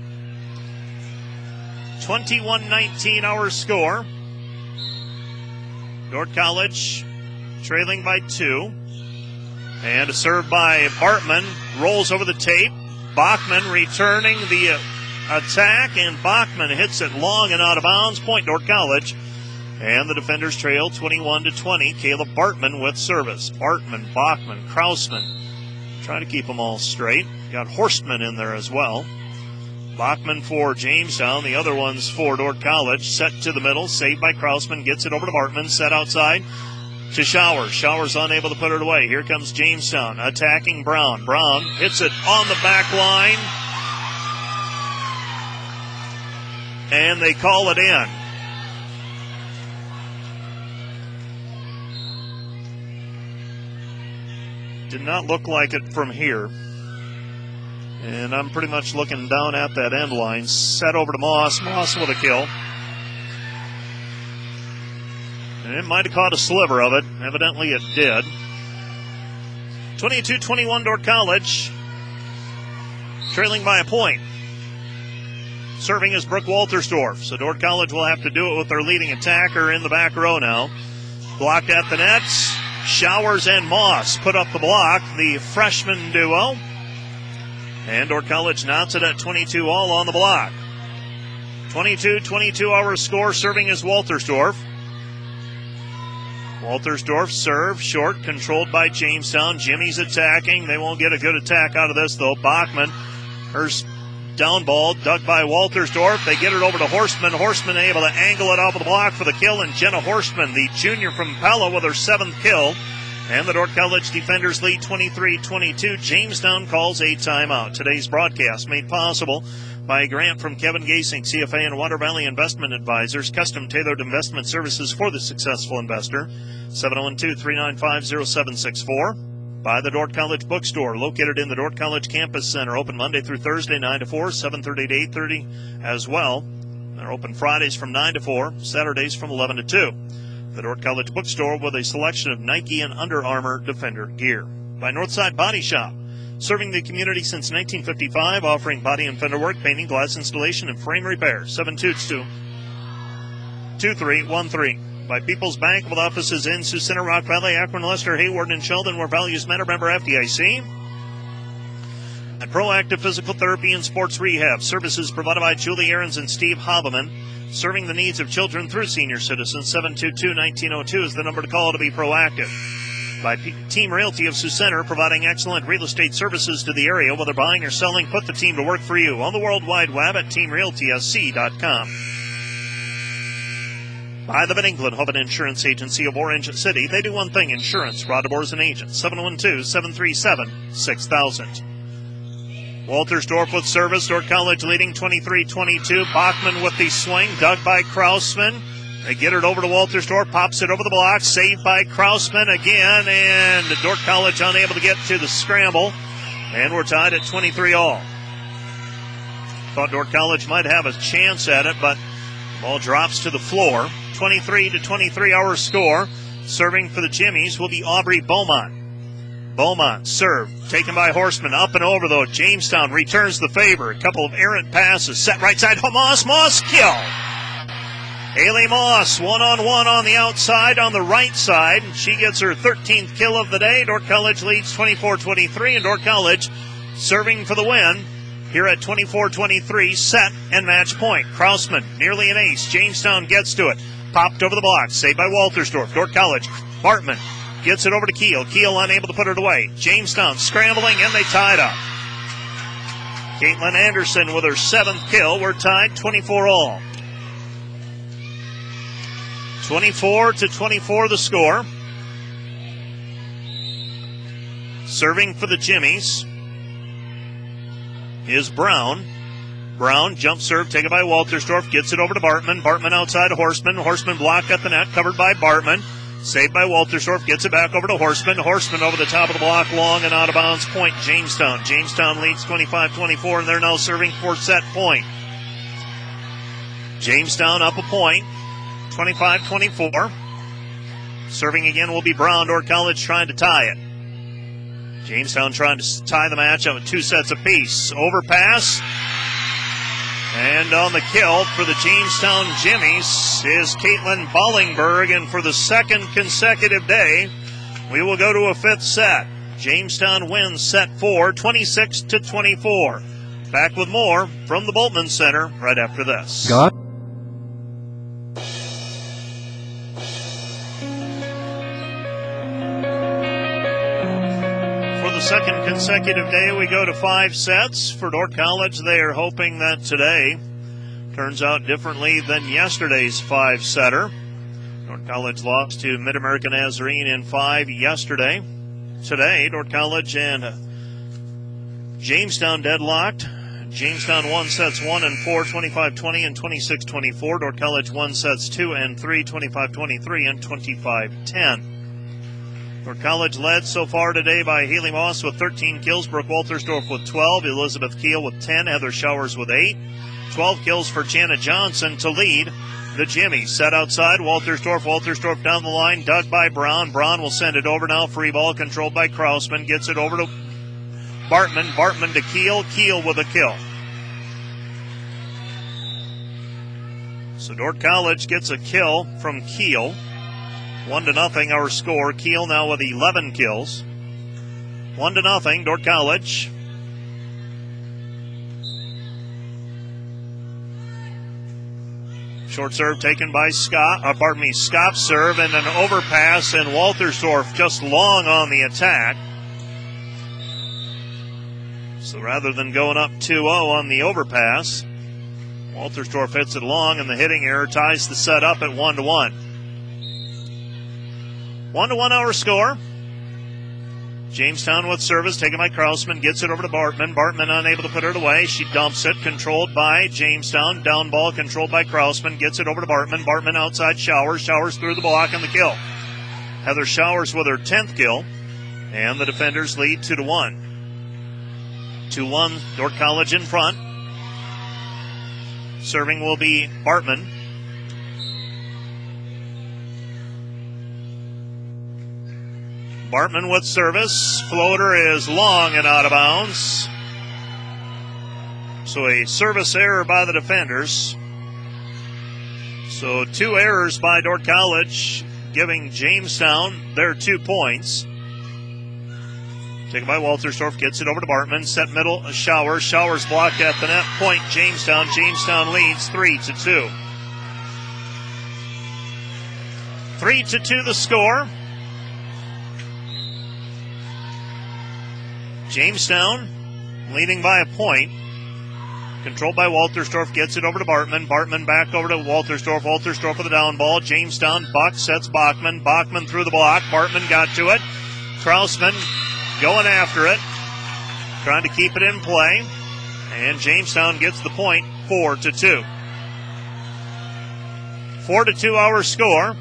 21-19 our score. Dordt College trailing by 2. And a serve by Bartman. Rolls over the tape. Bachman returning the attack, and Bachman hits it long and out of bounds. Point Dordt College. And the defenders trail 21-20. Caleb Bartman with service. Bartman, Bachman, Krausman. Trying to keep them all straight. Got Horstman in there as well. Bachman for Jamestown. The other one's for Dordt College. Set to the middle. Saved by Krausman. Gets it over to Bartman. Set outside to Showers. Showers unable to put it away. Here comes Jamestown. Attacking Brown. Brown hits it on the back line. And they call it in. Did not look like it from here. And I'm pretty much looking down at that end line. Set over to Moss. Moss with a kill. And it might have caught a sliver of it. Evidently it did. 22-21 Dordt College. Trailing by a point. Serving is Brooke Waltersdorf. So Dordt College will have to do it with their leading attacker in the back row now. Blocked at the nets. Showers and Moss put up the block, the freshman duo. And Dordt College knots it at 22 all on the block. 22-22 our score. Serving is Waltersdorf. Waltersdorf serve, short, controlled by Jamestown. Jimmy's attacking. They won't get a good attack out of this, though. Bachman, her down ball, dug by Waltersdorf. They get it over to Horstman. Horstman able to angle it off of the block for the kill, and Jenna Horstman, the junior from Pella, with her 7th kill. And the Dordt College defenders lead 23-22. Jamestown calls a timeout. Today's broadcast made possible by a grant from Kevin Gasing, CFA and Water Valley Investment Advisors, custom tailored investment services for the successful investor. 702-395-0764. By the Dordt College Bookstore, located in the Dordt College Campus Center, open Monday through Thursday, 9 to 4, 7:30 to 8:30 as well. They're open Fridays from 9 to 4, Saturdays from 11 to 2. The Dordt College Bookstore with a selection of Nike and Under Armour Defender gear. By Northside Body Shop, serving the community since 1955, offering body and fender work, painting, glass installation, and frame repair. 722-2313. By People's Bank with offices in Sioux Center, Rock Valley, Akron, Lester, Hayward, and Sheldon, where values matter. Member FDIC. And Proactive Physical Therapy and Sports Rehab. Services provided by Julie Ahrens and Steve Haberman. Serving the needs of children through senior citizens. 722-1902 is the number to call to be proactive. By Team Realty of Sioux Center, providing excellent real estate services to the area. Whether buying or selling, put the team to work for you on the World Wide Web at teamrealtysc.com. By the Van England Home and Insurance Agency of Orange City. They do one thing, insurance. Rod DeBoer is an agent. 712-737-6000. Waltersdorf with service. Dordt College leading 23-22. Bachman with the swing. Dug by Krausman. They get it over to Waltersdorf. Pops it over the block. Saved by Krausman again. And Dordt College unable to get to the scramble. And we're tied at 23 all. Thought Dordt College might have a chance at it, but the ball drops to the floor. 23-23 our score. Serving for the Jimmies will be Aubrey Beaumont. Beaumont serve taken by Horstman. Up and over, though. Jamestown returns the favor. A couple of errant passes. Set right side. Moss. Moss kill. Haley Moss one-on-one on the outside on the right side. She gets her 13th kill of the day. Dordt College leads 24-23, and Dordt College serving for the win here at 24-23, set and match point. Krausman, nearly an ace. Jamestown gets to it. Popped over the block, saved by Waltersdorf. Dordt College, Bartman gets it over to Keel. Keel unable to put it away. Jamestown scrambling, and they tied up. Caitlin Anderson with her 7th kill. We're tied 24 all. 24-24 the score. Serving for the Jimmies is Brown. Brown, jump serve, taken by Waltersdorf, gets it over to Bartman. Bartman outside Horseman. Horseman blocked at the net, covered by Bartman. Saved by Waltersdorf, gets it back over to Horseman. Horseman over the top of the block, long and out of bounds, point Jamestown. Jamestown leads 25-24, and they're now serving for set point. Jamestown up a point, 25-24. Serving again will be Brown. Dordt College trying to tie it. Jamestown trying to tie the match up with 2 sets apiece. Overpass. And on the kill for the Jamestown Jimmies is Caitlin Bollingberg. And for the 2nd consecutive day, we will go to a 5th set. Jamestown wins set 4, 26-24. Back with more from the Bultman Center right after this. God. The 2nd consecutive day, we go to 5 sets. For Dordt College, they are hoping that today turns out differently than yesterday's 5-setter. Dordt College lost to Mid-American Nazarene in 5 yesterday. Today, Dordt College and Jamestown deadlocked. Jamestown won sets 1 and 4, 25-20 and 26-24. Dordt College won sets 2 and 3, 25-23 and 25-10. Dordt College led so far today by Haley Moss with 13 kills, Brooke Waltersdorf with 12, Elizabeth Keel with 10, Heather Showers with 8. 12 kills for Jana Johnson to lead the Jimmies. Set outside, Waltersdorf down the line, dug by Brown. Brown will send it over now, free ball controlled by Krausman, gets it over to Bartman. Bartman to Keel, Keel with a kill. So Dordt College gets a kill from Keel. 1-0 our score. Keel now with 11 kills. 1-0 Dordt College. Short serve taken by Scott serve and an overpass, and Waltersdorf just long on the attack. So rather than going up 2-0 on the overpass, Waltersdorf hits it long, and the hitting error ties the set up at 1-1. 1-1 our score. Jamestown with service, taken by Krausman, gets it over to Bartman. Bartman unable to put it away. She dumps it, controlled by Jamestown. Down ball controlled by Krausman, gets it over to Bartman. Bartman outside Showers. Showers through the block and the kill. Heather Showers with her 10th kill, and the defenders lead 2-1. 2-1, Dordt College in front. Serving will be Bartman. Bartman with service. Floater is long and out of bounds. So a service error by the defenders. So 2 errors by Dordt College, giving Jamestown their 2 points. Taken by Waltersdorf, gets it over to Bartman. Set middle, Showers. Showers blocked at the net. Point Jamestown. Jamestown leads 3-2. 3-2 the score. Jamestown leading by a point. Controlled by Waltersdorf, gets it over to Bartman. Bartman back over to Waltersdorf. Waltersdorf with the down ball. Jamestown bucks, sets Bachman. Bachman through the block. Bartman got to it. Krausman going after it, trying to keep it in play. And Jamestown gets the point, 4-2. 4-2 our score.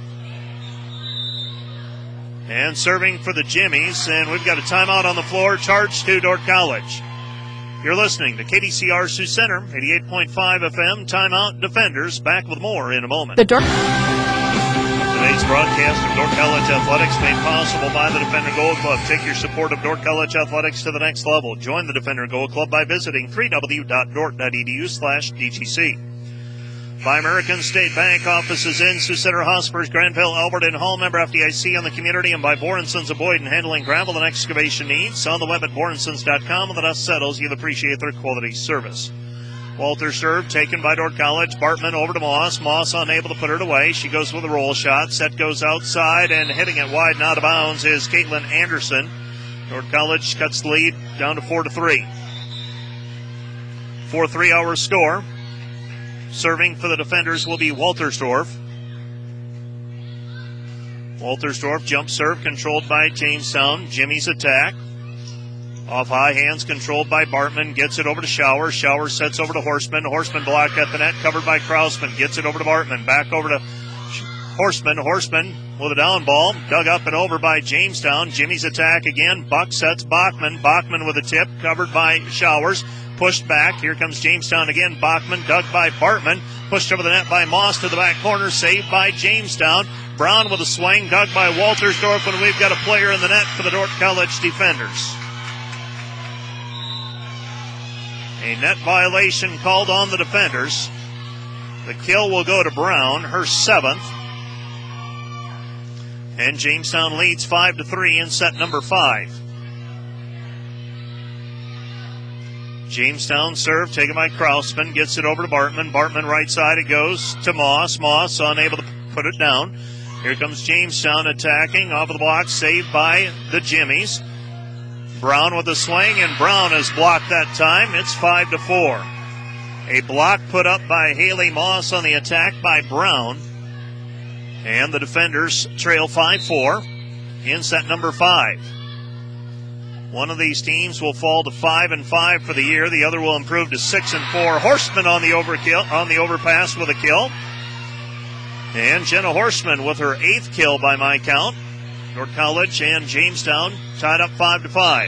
And serving for the Jimmies, and we've got a timeout on the floor, charged to Dordt College. You're listening to KDCR Sioux Center, 88.5 FM. Timeout, Defenders. Back with more in a moment. Today's broadcast of Dordt College Athletics made possible by the Defender Gold Club. Take your support of Dordt College Athletics to the next level. Join the Defender Gold Club by visiting www.dordt.edu/DGC. by American State Bank. Offices in Sioux Center, Hospers, Granville, Albert, and Hall. Member FDIC on the community, and by Boren Sons of Boyd and handling gravel and excavation needs. On the web at borensons.com. When the dust settles, you'll appreciate their quality service. Walter serve taken by Dordt College. Bartman over to Moss. Moss unable to put it away. She goes with a roll shot. Set goes outside, and hitting it wide and out of bounds is Caitlin Anderson. Dordt College cuts the lead down to 4-3. 4-3 our score. Serving for the defenders will be Waltersdorf. Waltersdorf jump serve controlled by Jamestown. Jimmy's attack. Off high hands controlled by Bartman. Gets it over to Showers. Showers sets over to Horseman. Horseman blocked at the net, covered by Krausman. Gets it over to Bartman. Back over to Horseman. Horseman with a down ball. Dug up and over by Jamestown. Jimmy's attack again. Buck sets Bachman. Bachman with a tip, covered by Showers. Pushed back. Here comes Jamestown again. Bachman dug by Bartman. Pushed over the net by Moss to the back corner. Saved by Jamestown. Brown with a swing. Dug by Waltersdorf when we've got a player in the net for the Dordt College defenders. A net violation called on the defenders. The kill will go to Brown, her 7th. And Jamestown leads 5-3 in set number 5. Jamestown serve taken by Krausman, gets it over to Bartman. Bartman right side, it goes to Moss. Moss unable to put it down. Here comes Jamestown attacking off of the block, saved by the Jimmies. Brown with a swing, and Brown has blocked that time. It's 5-4. A block put up by Haley Moss on the attack by Brown. And the defenders trail 5-4 in set number 5. One of these teams will fall to 5-5 for the year. The other will improve to 6-4. Horseman on the overpass with a kill. And Jenna Horseman with her 8th kill by my count. Dordt College and Jamestown tied up 5-5.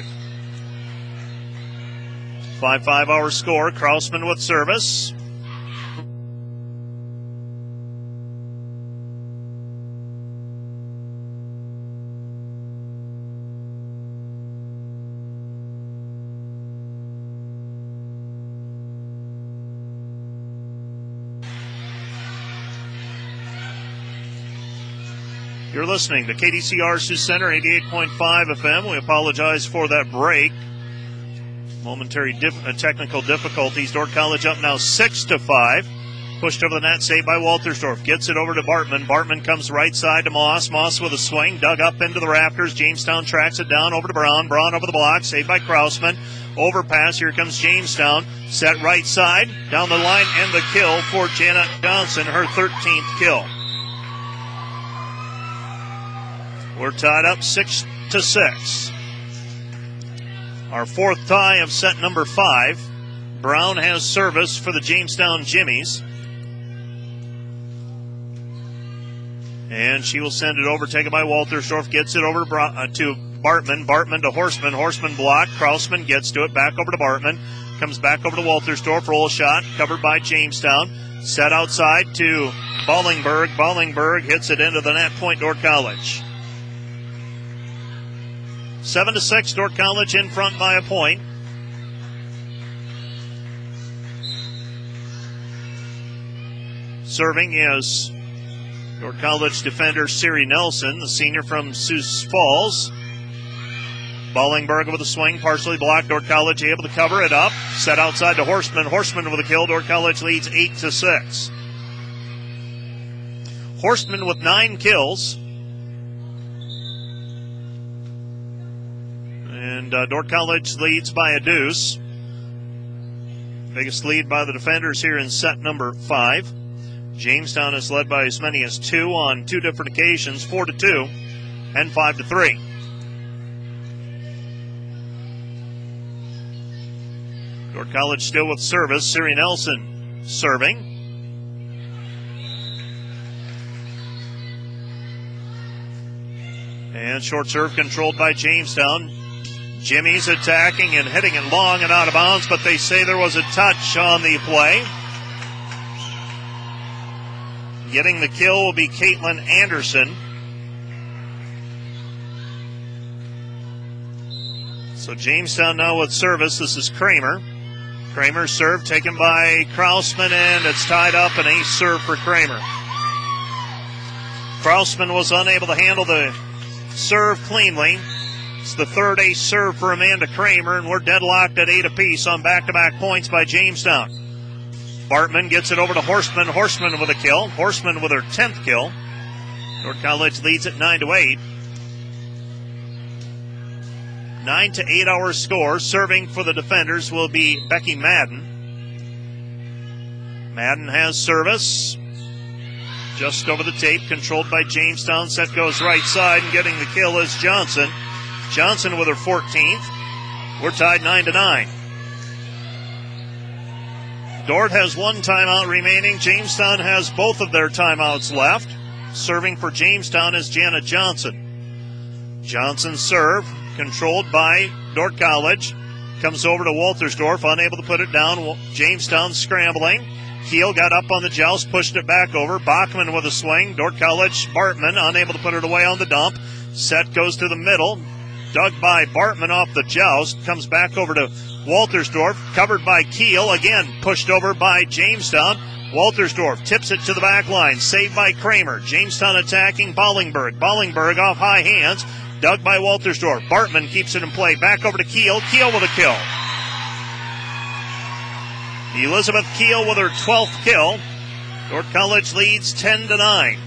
5-5 our score. Krausman with service. You're listening to KDCR Sioux Center, 88.5 FM. We apologize for that break. Momentary technical difficulties. Dordt College up now 6-5. Pushed over the net, saved by Waltersdorf. Gets it over to Bartman. Bartman comes right side to Moss. Moss with a swing, dug up into the rafters. Jamestown tracks it down over to Brown. Brown over the block, saved by Krausman. Overpass, here comes Jamestown. Set right side, down the line, and the kill for Janet Johnson, her 13th kill. We're tied up 6-6. Our 4th tie of set number 5. Brown has service for the Jamestown Jimmies. And she will send it over, taken by Waltersdorf. Gets it over to Bartman. Bartman to Horseman. Horseman blocked. Krausman gets to it. Back over to Bartman. Comes back over to Waltersdorf. Roll shot. Covered by Jamestown. Set outside to Bollingberg. Bollingberg hits it into the net. Point Dordt College. 7-6, Dordt College in front by a point. Serving is Dordt College defender Siri Nelson, the senior from Sioux Falls. Bollingberg with a swing, partially blocked. Dordt College able to cover it up. Set outside to Horseman. Horseman with a kill. Dordt College leads 8-6. Horseman with 9 kills. And Dordt College leads by a deuce. Biggest lead by the defenders here in set number 5. Jamestown is led by as many as 2 on 2 different occasions, 4-2 and 5-3. Dordt College still with service. Siri Nelson serving. And short serve controlled by Jamestown. Jimmy's attacking and hitting it long and out of bounds, but they say there was a touch on the play. Getting the kill will be Caitlin Anderson. So Jamestown now with service. This is Kramer. Kramer's serve taken by Krausman, and it's tied up, an ace serve for Kramer. Krausman was unable to handle the serve cleanly. It's the third ace serve for Amanda Kramer, and we're deadlocked at 8 apiece on back-to-back points by Jamestown. Bartman gets it over to Horstman. Horstman with a kill. Horstman with her 10th kill. Dordt College leads at 9-8. 9-8 our score. Serving for the defenders will be Becky Madden. Madden has service. Just over the tape, controlled by Jamestown. Set goes right side, and getting the kill is Johnson. Johnson with her 14th. We're tied 9-9. Dordt has one timeout remaining. Jamestown has both of their timeouts left. Serving for Jamestown is Jana Johnson. Johnson's serve, controlled by Dordt College. Comes over to Waltersdorf, unable to put it down. Jamestown scrambling. Keel got up on the joust, pushed it back over. Bachman with a swing. Dordt College, Bartman, unable to put it away on the dump. Set goes to the middle. Dug by Bartman off the joust. Comes back over to Waltersdorf. Covered by Keel. Again, pushed over by Jamestown. Waltersdorf tips it to the back line. Saved by Kramer. Jamestown attacking Bollingberg. Bollingberg off high hands. Dug by Waltersdorf. Bartman keeps it in play. Back over to Keel. Keel with a kill. Elizabeth Keel with her 12th kill. Dordt College leads 10-9.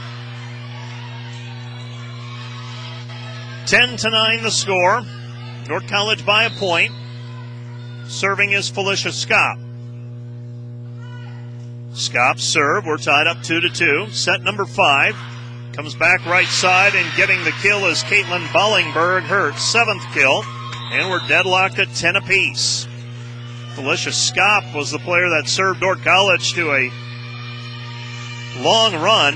10-9 the score. Dordt College by a point. Serving is Felicia Skop. Skop's serve. We're tied up 2-2. Set number 5. Comes back right side, and getting the kill is Caitlin Bollingberg, her 7th kill. And we're deadlocked at 10 apiece. Felicia Skop was the player that served Dordt College to a long run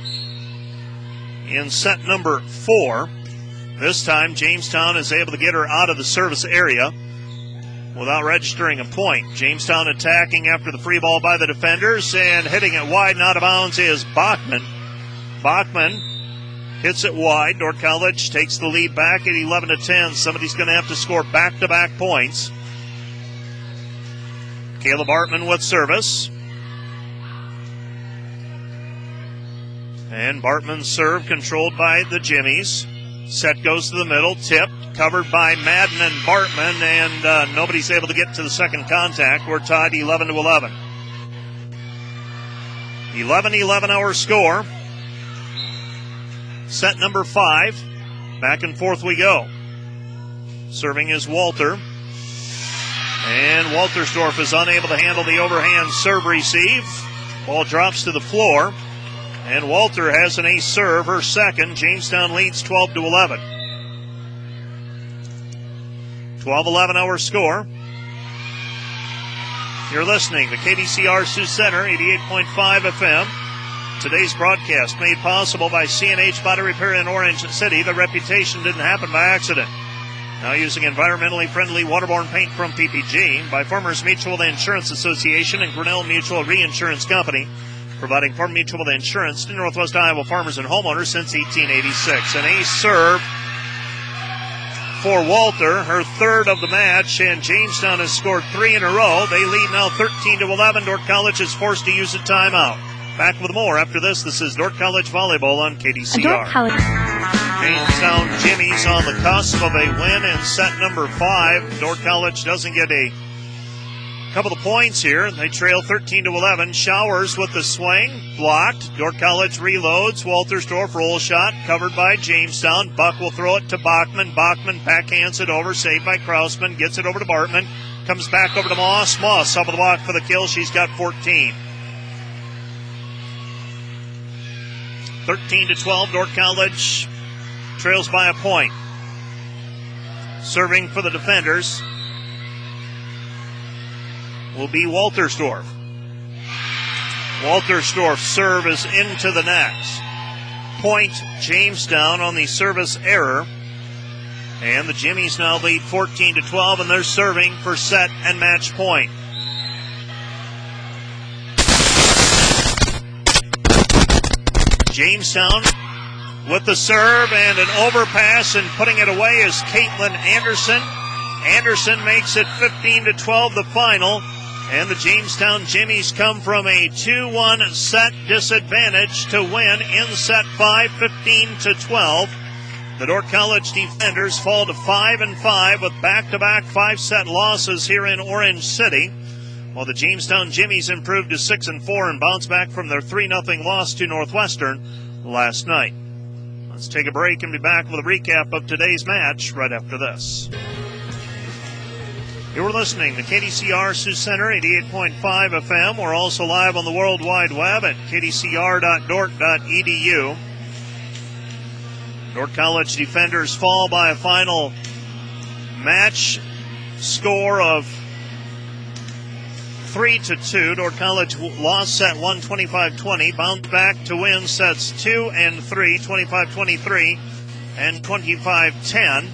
in set number 4. This time, Jamestown is able to get her out of the service area without registering a point. Jamestown attacking after the free ball by the defenders, and hitting it wide and out of bounds is Bachman. Bachman hits it wide. Dordt College takes the lead back at 11-10. Somebody's going to have to score back-to-back points. Caleb Bartman with service. And Bartman's serve controlled by the Jimmies. Set goes to the middle, tipped, covered by Madden and Bartman, and nobody's able to get to the second contact. We're tied 11-11. 11-11 our score. Set number 5. Back and forth we go. Serving is Walter. And Waltersdorf is unable to handle the overhand serve receive. Ball drops to the floor. And Walter has an ace serve, her second. Jamestown leads 12-11. 12-11 our score. You're listening to KDCR Sioux Center, 88.5 FM. Today's broadcast made possible by C&H Body Repair in Orange City. The reputation didn't happen by accident. Now using environmentally friendly waterborne paint from PPG, by Farmers Mutual Insurance Association and Grinnell Mutual Reinsurance Company, providing Farm Mutual Insurance to Northwest Iowa farmers and homeowners since 1886. An ace serve for Walter, her third of the match, and Jamestown has scored 3 in a row. They lead now 13-11. Dordt College is forced to use a timeout. Back with more after this. This is Dordt College Volleyball on KDCR. Jamestown Jimmies on the cusp of a win in set number 5. Dordt College doesn't get a couple of points here. They trail 13-11. Showers with the swing. Blocked. Dordt College reloads. Waltersdorf roll shot. Covered by Jamestown. Buck will throw it to Bachman. Bachman backhands it over. Saved by Krausman. Gets it over to Bartman. Comes back over to Moss. Moss up with the block for the kill. She's got 14. 13-12. Dordt College trails by a point. Serving for the defenders will be Waltersdorf. Waltersdorf's serve is into the net. Point Jamestown on the service error. And the Jimmies now lead 14-12, and they're serving for set and match point. Jamestown with the serve, and an overpass, and putting it away is Caitlin Anderson. Anderson makes it 15-12 the final, and the Jamestown Jimmies come from a 2-1 set disadvantage to win in set 5, 15-12. The Dordt College defenders fall to 5-5 with back-to-back 5-set losses here in Orange City, while the Jamestown Jimmies improved to 6-4 and bounced back from their 3-0 loss to Northwestern last night. Let's take a break and be back with a recap of today's match right after this. You're listening to KDCR Sioux Center 88.5 FM. We're also live on the World Wide Web at kdcr.dort.edu. Dordt College defenders fall by a final match score of 3-2. Dordt College lost set 1, 25-20, bounced back to win sets 2 and 3, 25-23 and 25-10.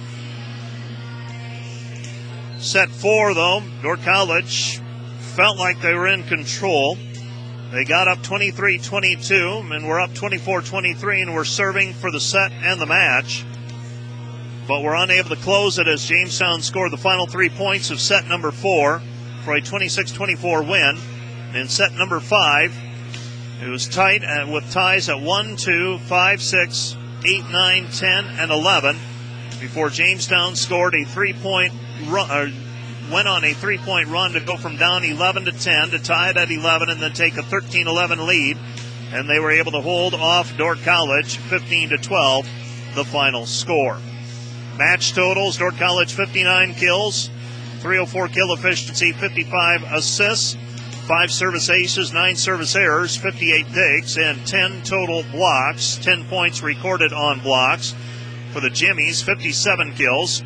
Set 4, though, Dordt College felt like they were in control. They got up 23-22 and were up 24-23 and were serving for the set and the match, but were unable to close it as Jamestown scored the final 3 points of set number 4 for a 26-24 win. And in set number 5, it was tight with ties at 1, 2, 5, 6, 8, 9, 10, and 11 before Jamestown scored a 3-point run, went on a 3-point run to go from down 11-10 to tie it at 11 and then take a 13-11 lead. And they were able to hold off Dordt College 15-12, the final score. Match totals: Dordt College 59 kills, 304 kill efficiency, 55 assists, 5 service aces, 9 service errors, 58 digs, and 10 total blocks. 10 points recorded on blocks. For the Jimmies, 57 kills,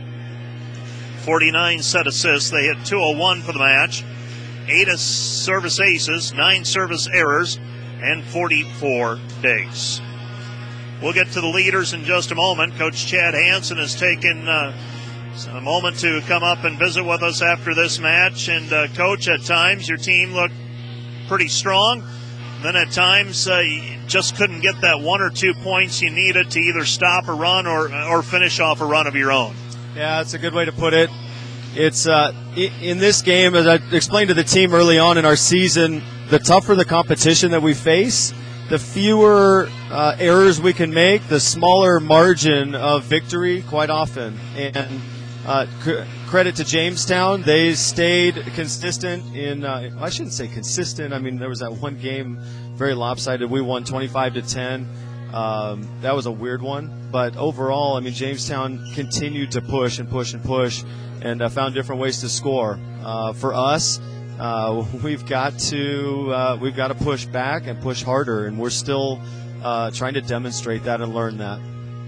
49 set assists. They hit 201 for the match, 8 service aces, 9 service errors, and 44 digs. We'll get to the leaders in just a moment. Coach Chad Hansen has taken a moment to come up and visit with us after this match. And, Coach, at times your team looked pretty strong. Then at times you just couldn't get that 1 or 2 points you needed to either stop a run or finish off a run of your own. Yeah, that's a good way to put it. It's in this game, as I explained to the team early on in our season, the tougher the competition that we face, the fewer errors we can make, the smaller margin of victory quite often. And credit to Jamestown, they stayed consistent in, I shouldn't say consistent. I mean, there was that one game, very lopsided. We won 25-10. That was a weird one. But overall, I mean, Jamestown continued to push and push and push and found different ways to score. For us, we've got to push back and push harder, and we're still trying to demonstrate that and learn that.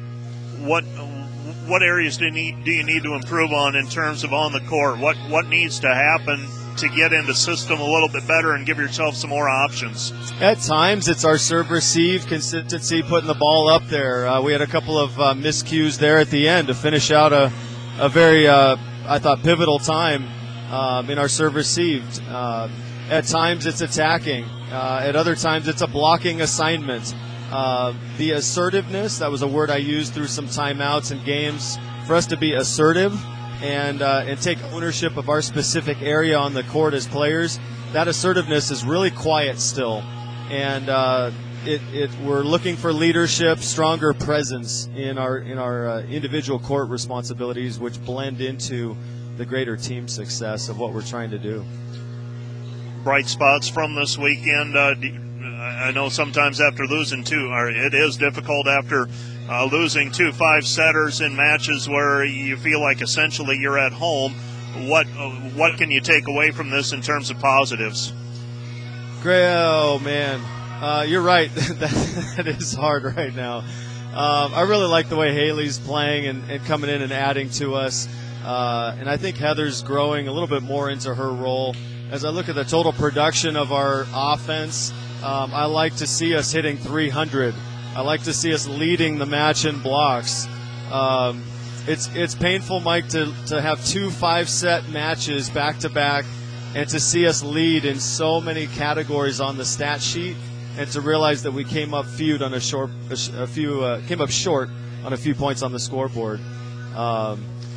What areas do you need to improve on in terms of on the court? What needs to happen to get into system a little bit better and give yourself some more options? At times, it's our serve-receive consistency, putting the ball up there. We had a couple of miscues there at the end to finish out a very, I thought, pivotal time in our serve-received. At times, it's attacking. At other times, it's a blocking assignment. The assertiveness, that was a word I used through some timeouts and games, for us to be assertive and take ownership of our specific area on the court as players. That assertiveness is really quiet still, and we're looking for leadership, stronger presence in our individual court responsibilities, which blend into the greater team success of what we're trying to do. Bright spots from this weekend. I know sometimes after losing it is difficult after losing 2 5-setters in matches where you feel like essentially you're at home. What can you take away from this in terms of positives? Oh, man. You're right. that is hard right now. I really like the way Haley's playing and coming in and adding to us. And I think Heather's growing a little bit more into her role. As I look at the total production of our offense, I like to see us hitting 300. I like to see us leading the match in blocks. It's painful, Mike, to have 2 5-set matches back-to-back and to see us lead in so many categories on the stat sheet, and to realize that we came up short on a few points on the scoreboard.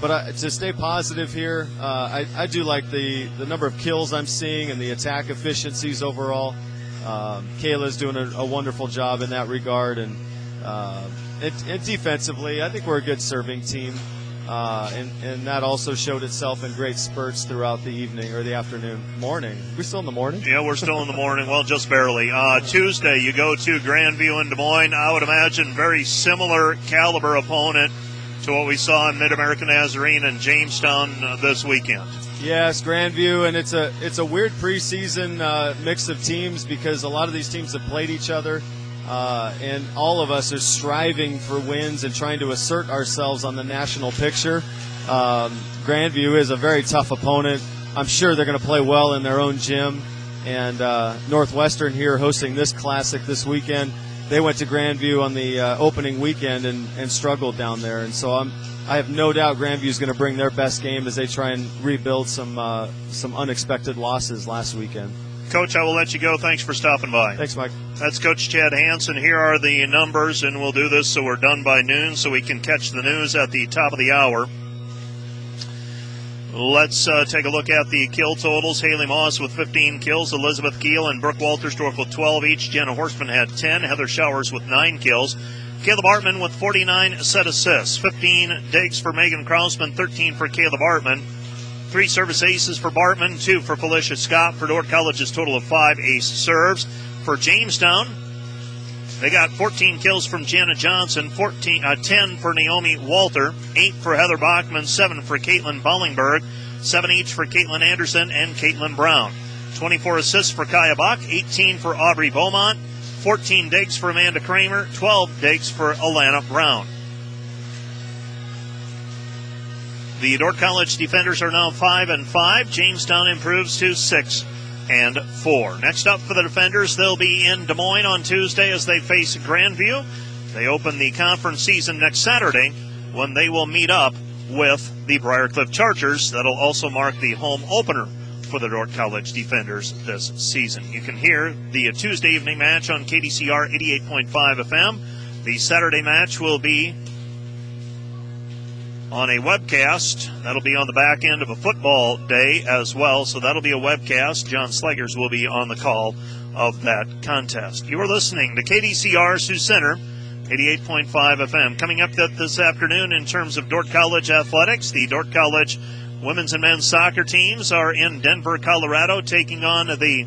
But to stay positive here, I do like the number of kills I'm seeing and the attack efficiencies overall. Kayla's doing a wonderful job in that regard, and defensively, I think we're a good serving team, and that also showed itself in great spurts throughout the evening or the afternoon, morning. We still in the morning? Yeah, we're still in the morning. Well, just barely. Tuesday, you go to Grandview in Des Moines. I would imagine very similar caliber opponent to what we saw in Mid-American Nazarene and Jamestown this weekend. Yes, Grandview, and it's a weird preseason mix of teams because a lot of these teams have played each other, and all of us are striving for wins and trying to assert ourselves on the national picture. Grandview is a very tough opponent. I'm sure they're going to play well in their own gym, and Northwestern here hosting this classic this weekend. They went to Grandview on the opening weekend and struggled down there, and so I have no doubt Grandview is going to bring their best game as they try and rebuild some unexpected losses last weekend. Coach, I will let you go. Thanks for stopping by. Thanks, Mike. That's Coach Chad Hansen. Here are the numbers, and we'll do this so we're done by noon so we can catch the news at the top of the hour. Let's take a look at the kill totals. Haley Moss with 15 kills, Elizabeth Keel and Brooke Waltersdorf with 12 each. Jenna Horstman had 10, Heather Showers with 9 kills. Caleb Artman with 49 set assists, 15 digs for Megan Krausman, 13 for Caleb Artman. 3 service aces for Bartman, 2 for Felicia Scott. For Dordt College's total of 5 ace serves. For Jamestown, they got 14 kills from Jana Johnson, 10 for Naomi Walter, 8 for Heather Bachman, 7 for Caitlin Bollingberg, 7 each for Caitlin Anderson and Caitlin Brown. 24 assists for Kaya Bach, 18 for Aubrey Beaumont, 14 digs for Amanda Kramer, 12 digs for Alana Brown. The Dordt College defenders are now 5-5. Jamestown improves to 6-4. Next up for the defenders, they'll be in Des Moines on Tuesday as they face Grandview. They open the conference season next Saturday when they will meet up with the Briarcliff Chargers. That'll also mark the home opener for the Dordt College defenders this season. You can hear the Tuesday evening match on KDCR 88.5 FM. The Saturday match will be on a webcast. That'll be on the back end of a football day as well, so that'll be a webcast. John Slegers will be on the call of that contest. You are listening to KDCR Sioux Center, 88.5 FM. Coming up this afternoon in terms of Dordt College athletics, the Dordt College women's and men's soccer teams are in Denver, Colorado, taking on the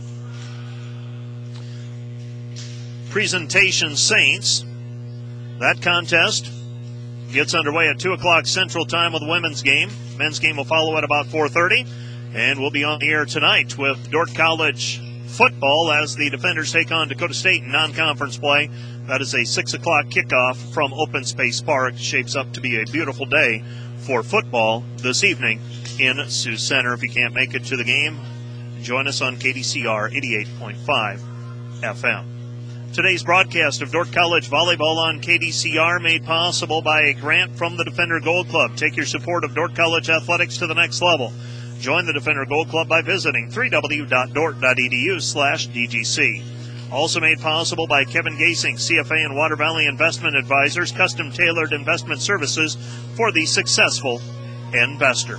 Presentation Saints. That contest gets underway at 2 o'clock Central Time with the women's game. Men's game will follow at about 4:30. And we'll be on the air tonight with Dordt College football as the defenders take on Dakota State in non-conference play. That is a 6 o'clock kickoff from Open Space Park. Shapes up to be a beautiful day for football this evening in Sioux Center. If you can't make it to the game, join us on KDCR 88.5 FM. Today's broadcast of Dordt College volleyball on KDCR made possible by a grant from the Defender Gold Club. Take your support of Dordt College athletics to the next level. Join the Defender Gold Club by visiting www.dordt.edu/DGC. Also made possible by Kevin Gasing, CFA and Water Valley Investment Advisors, custom-tailored investment services for the successful investor.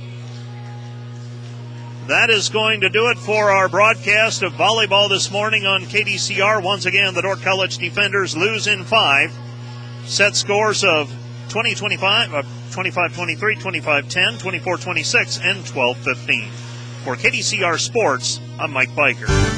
That is going to do it for our broadcast of volleyball this morning on KDCR. Once again, the Dordt College defenders lose in 5. Set scores of 20-25, 25-23, 25-10, 24-26, and 12-15. For KDCR Sports, I'm Mike Biker.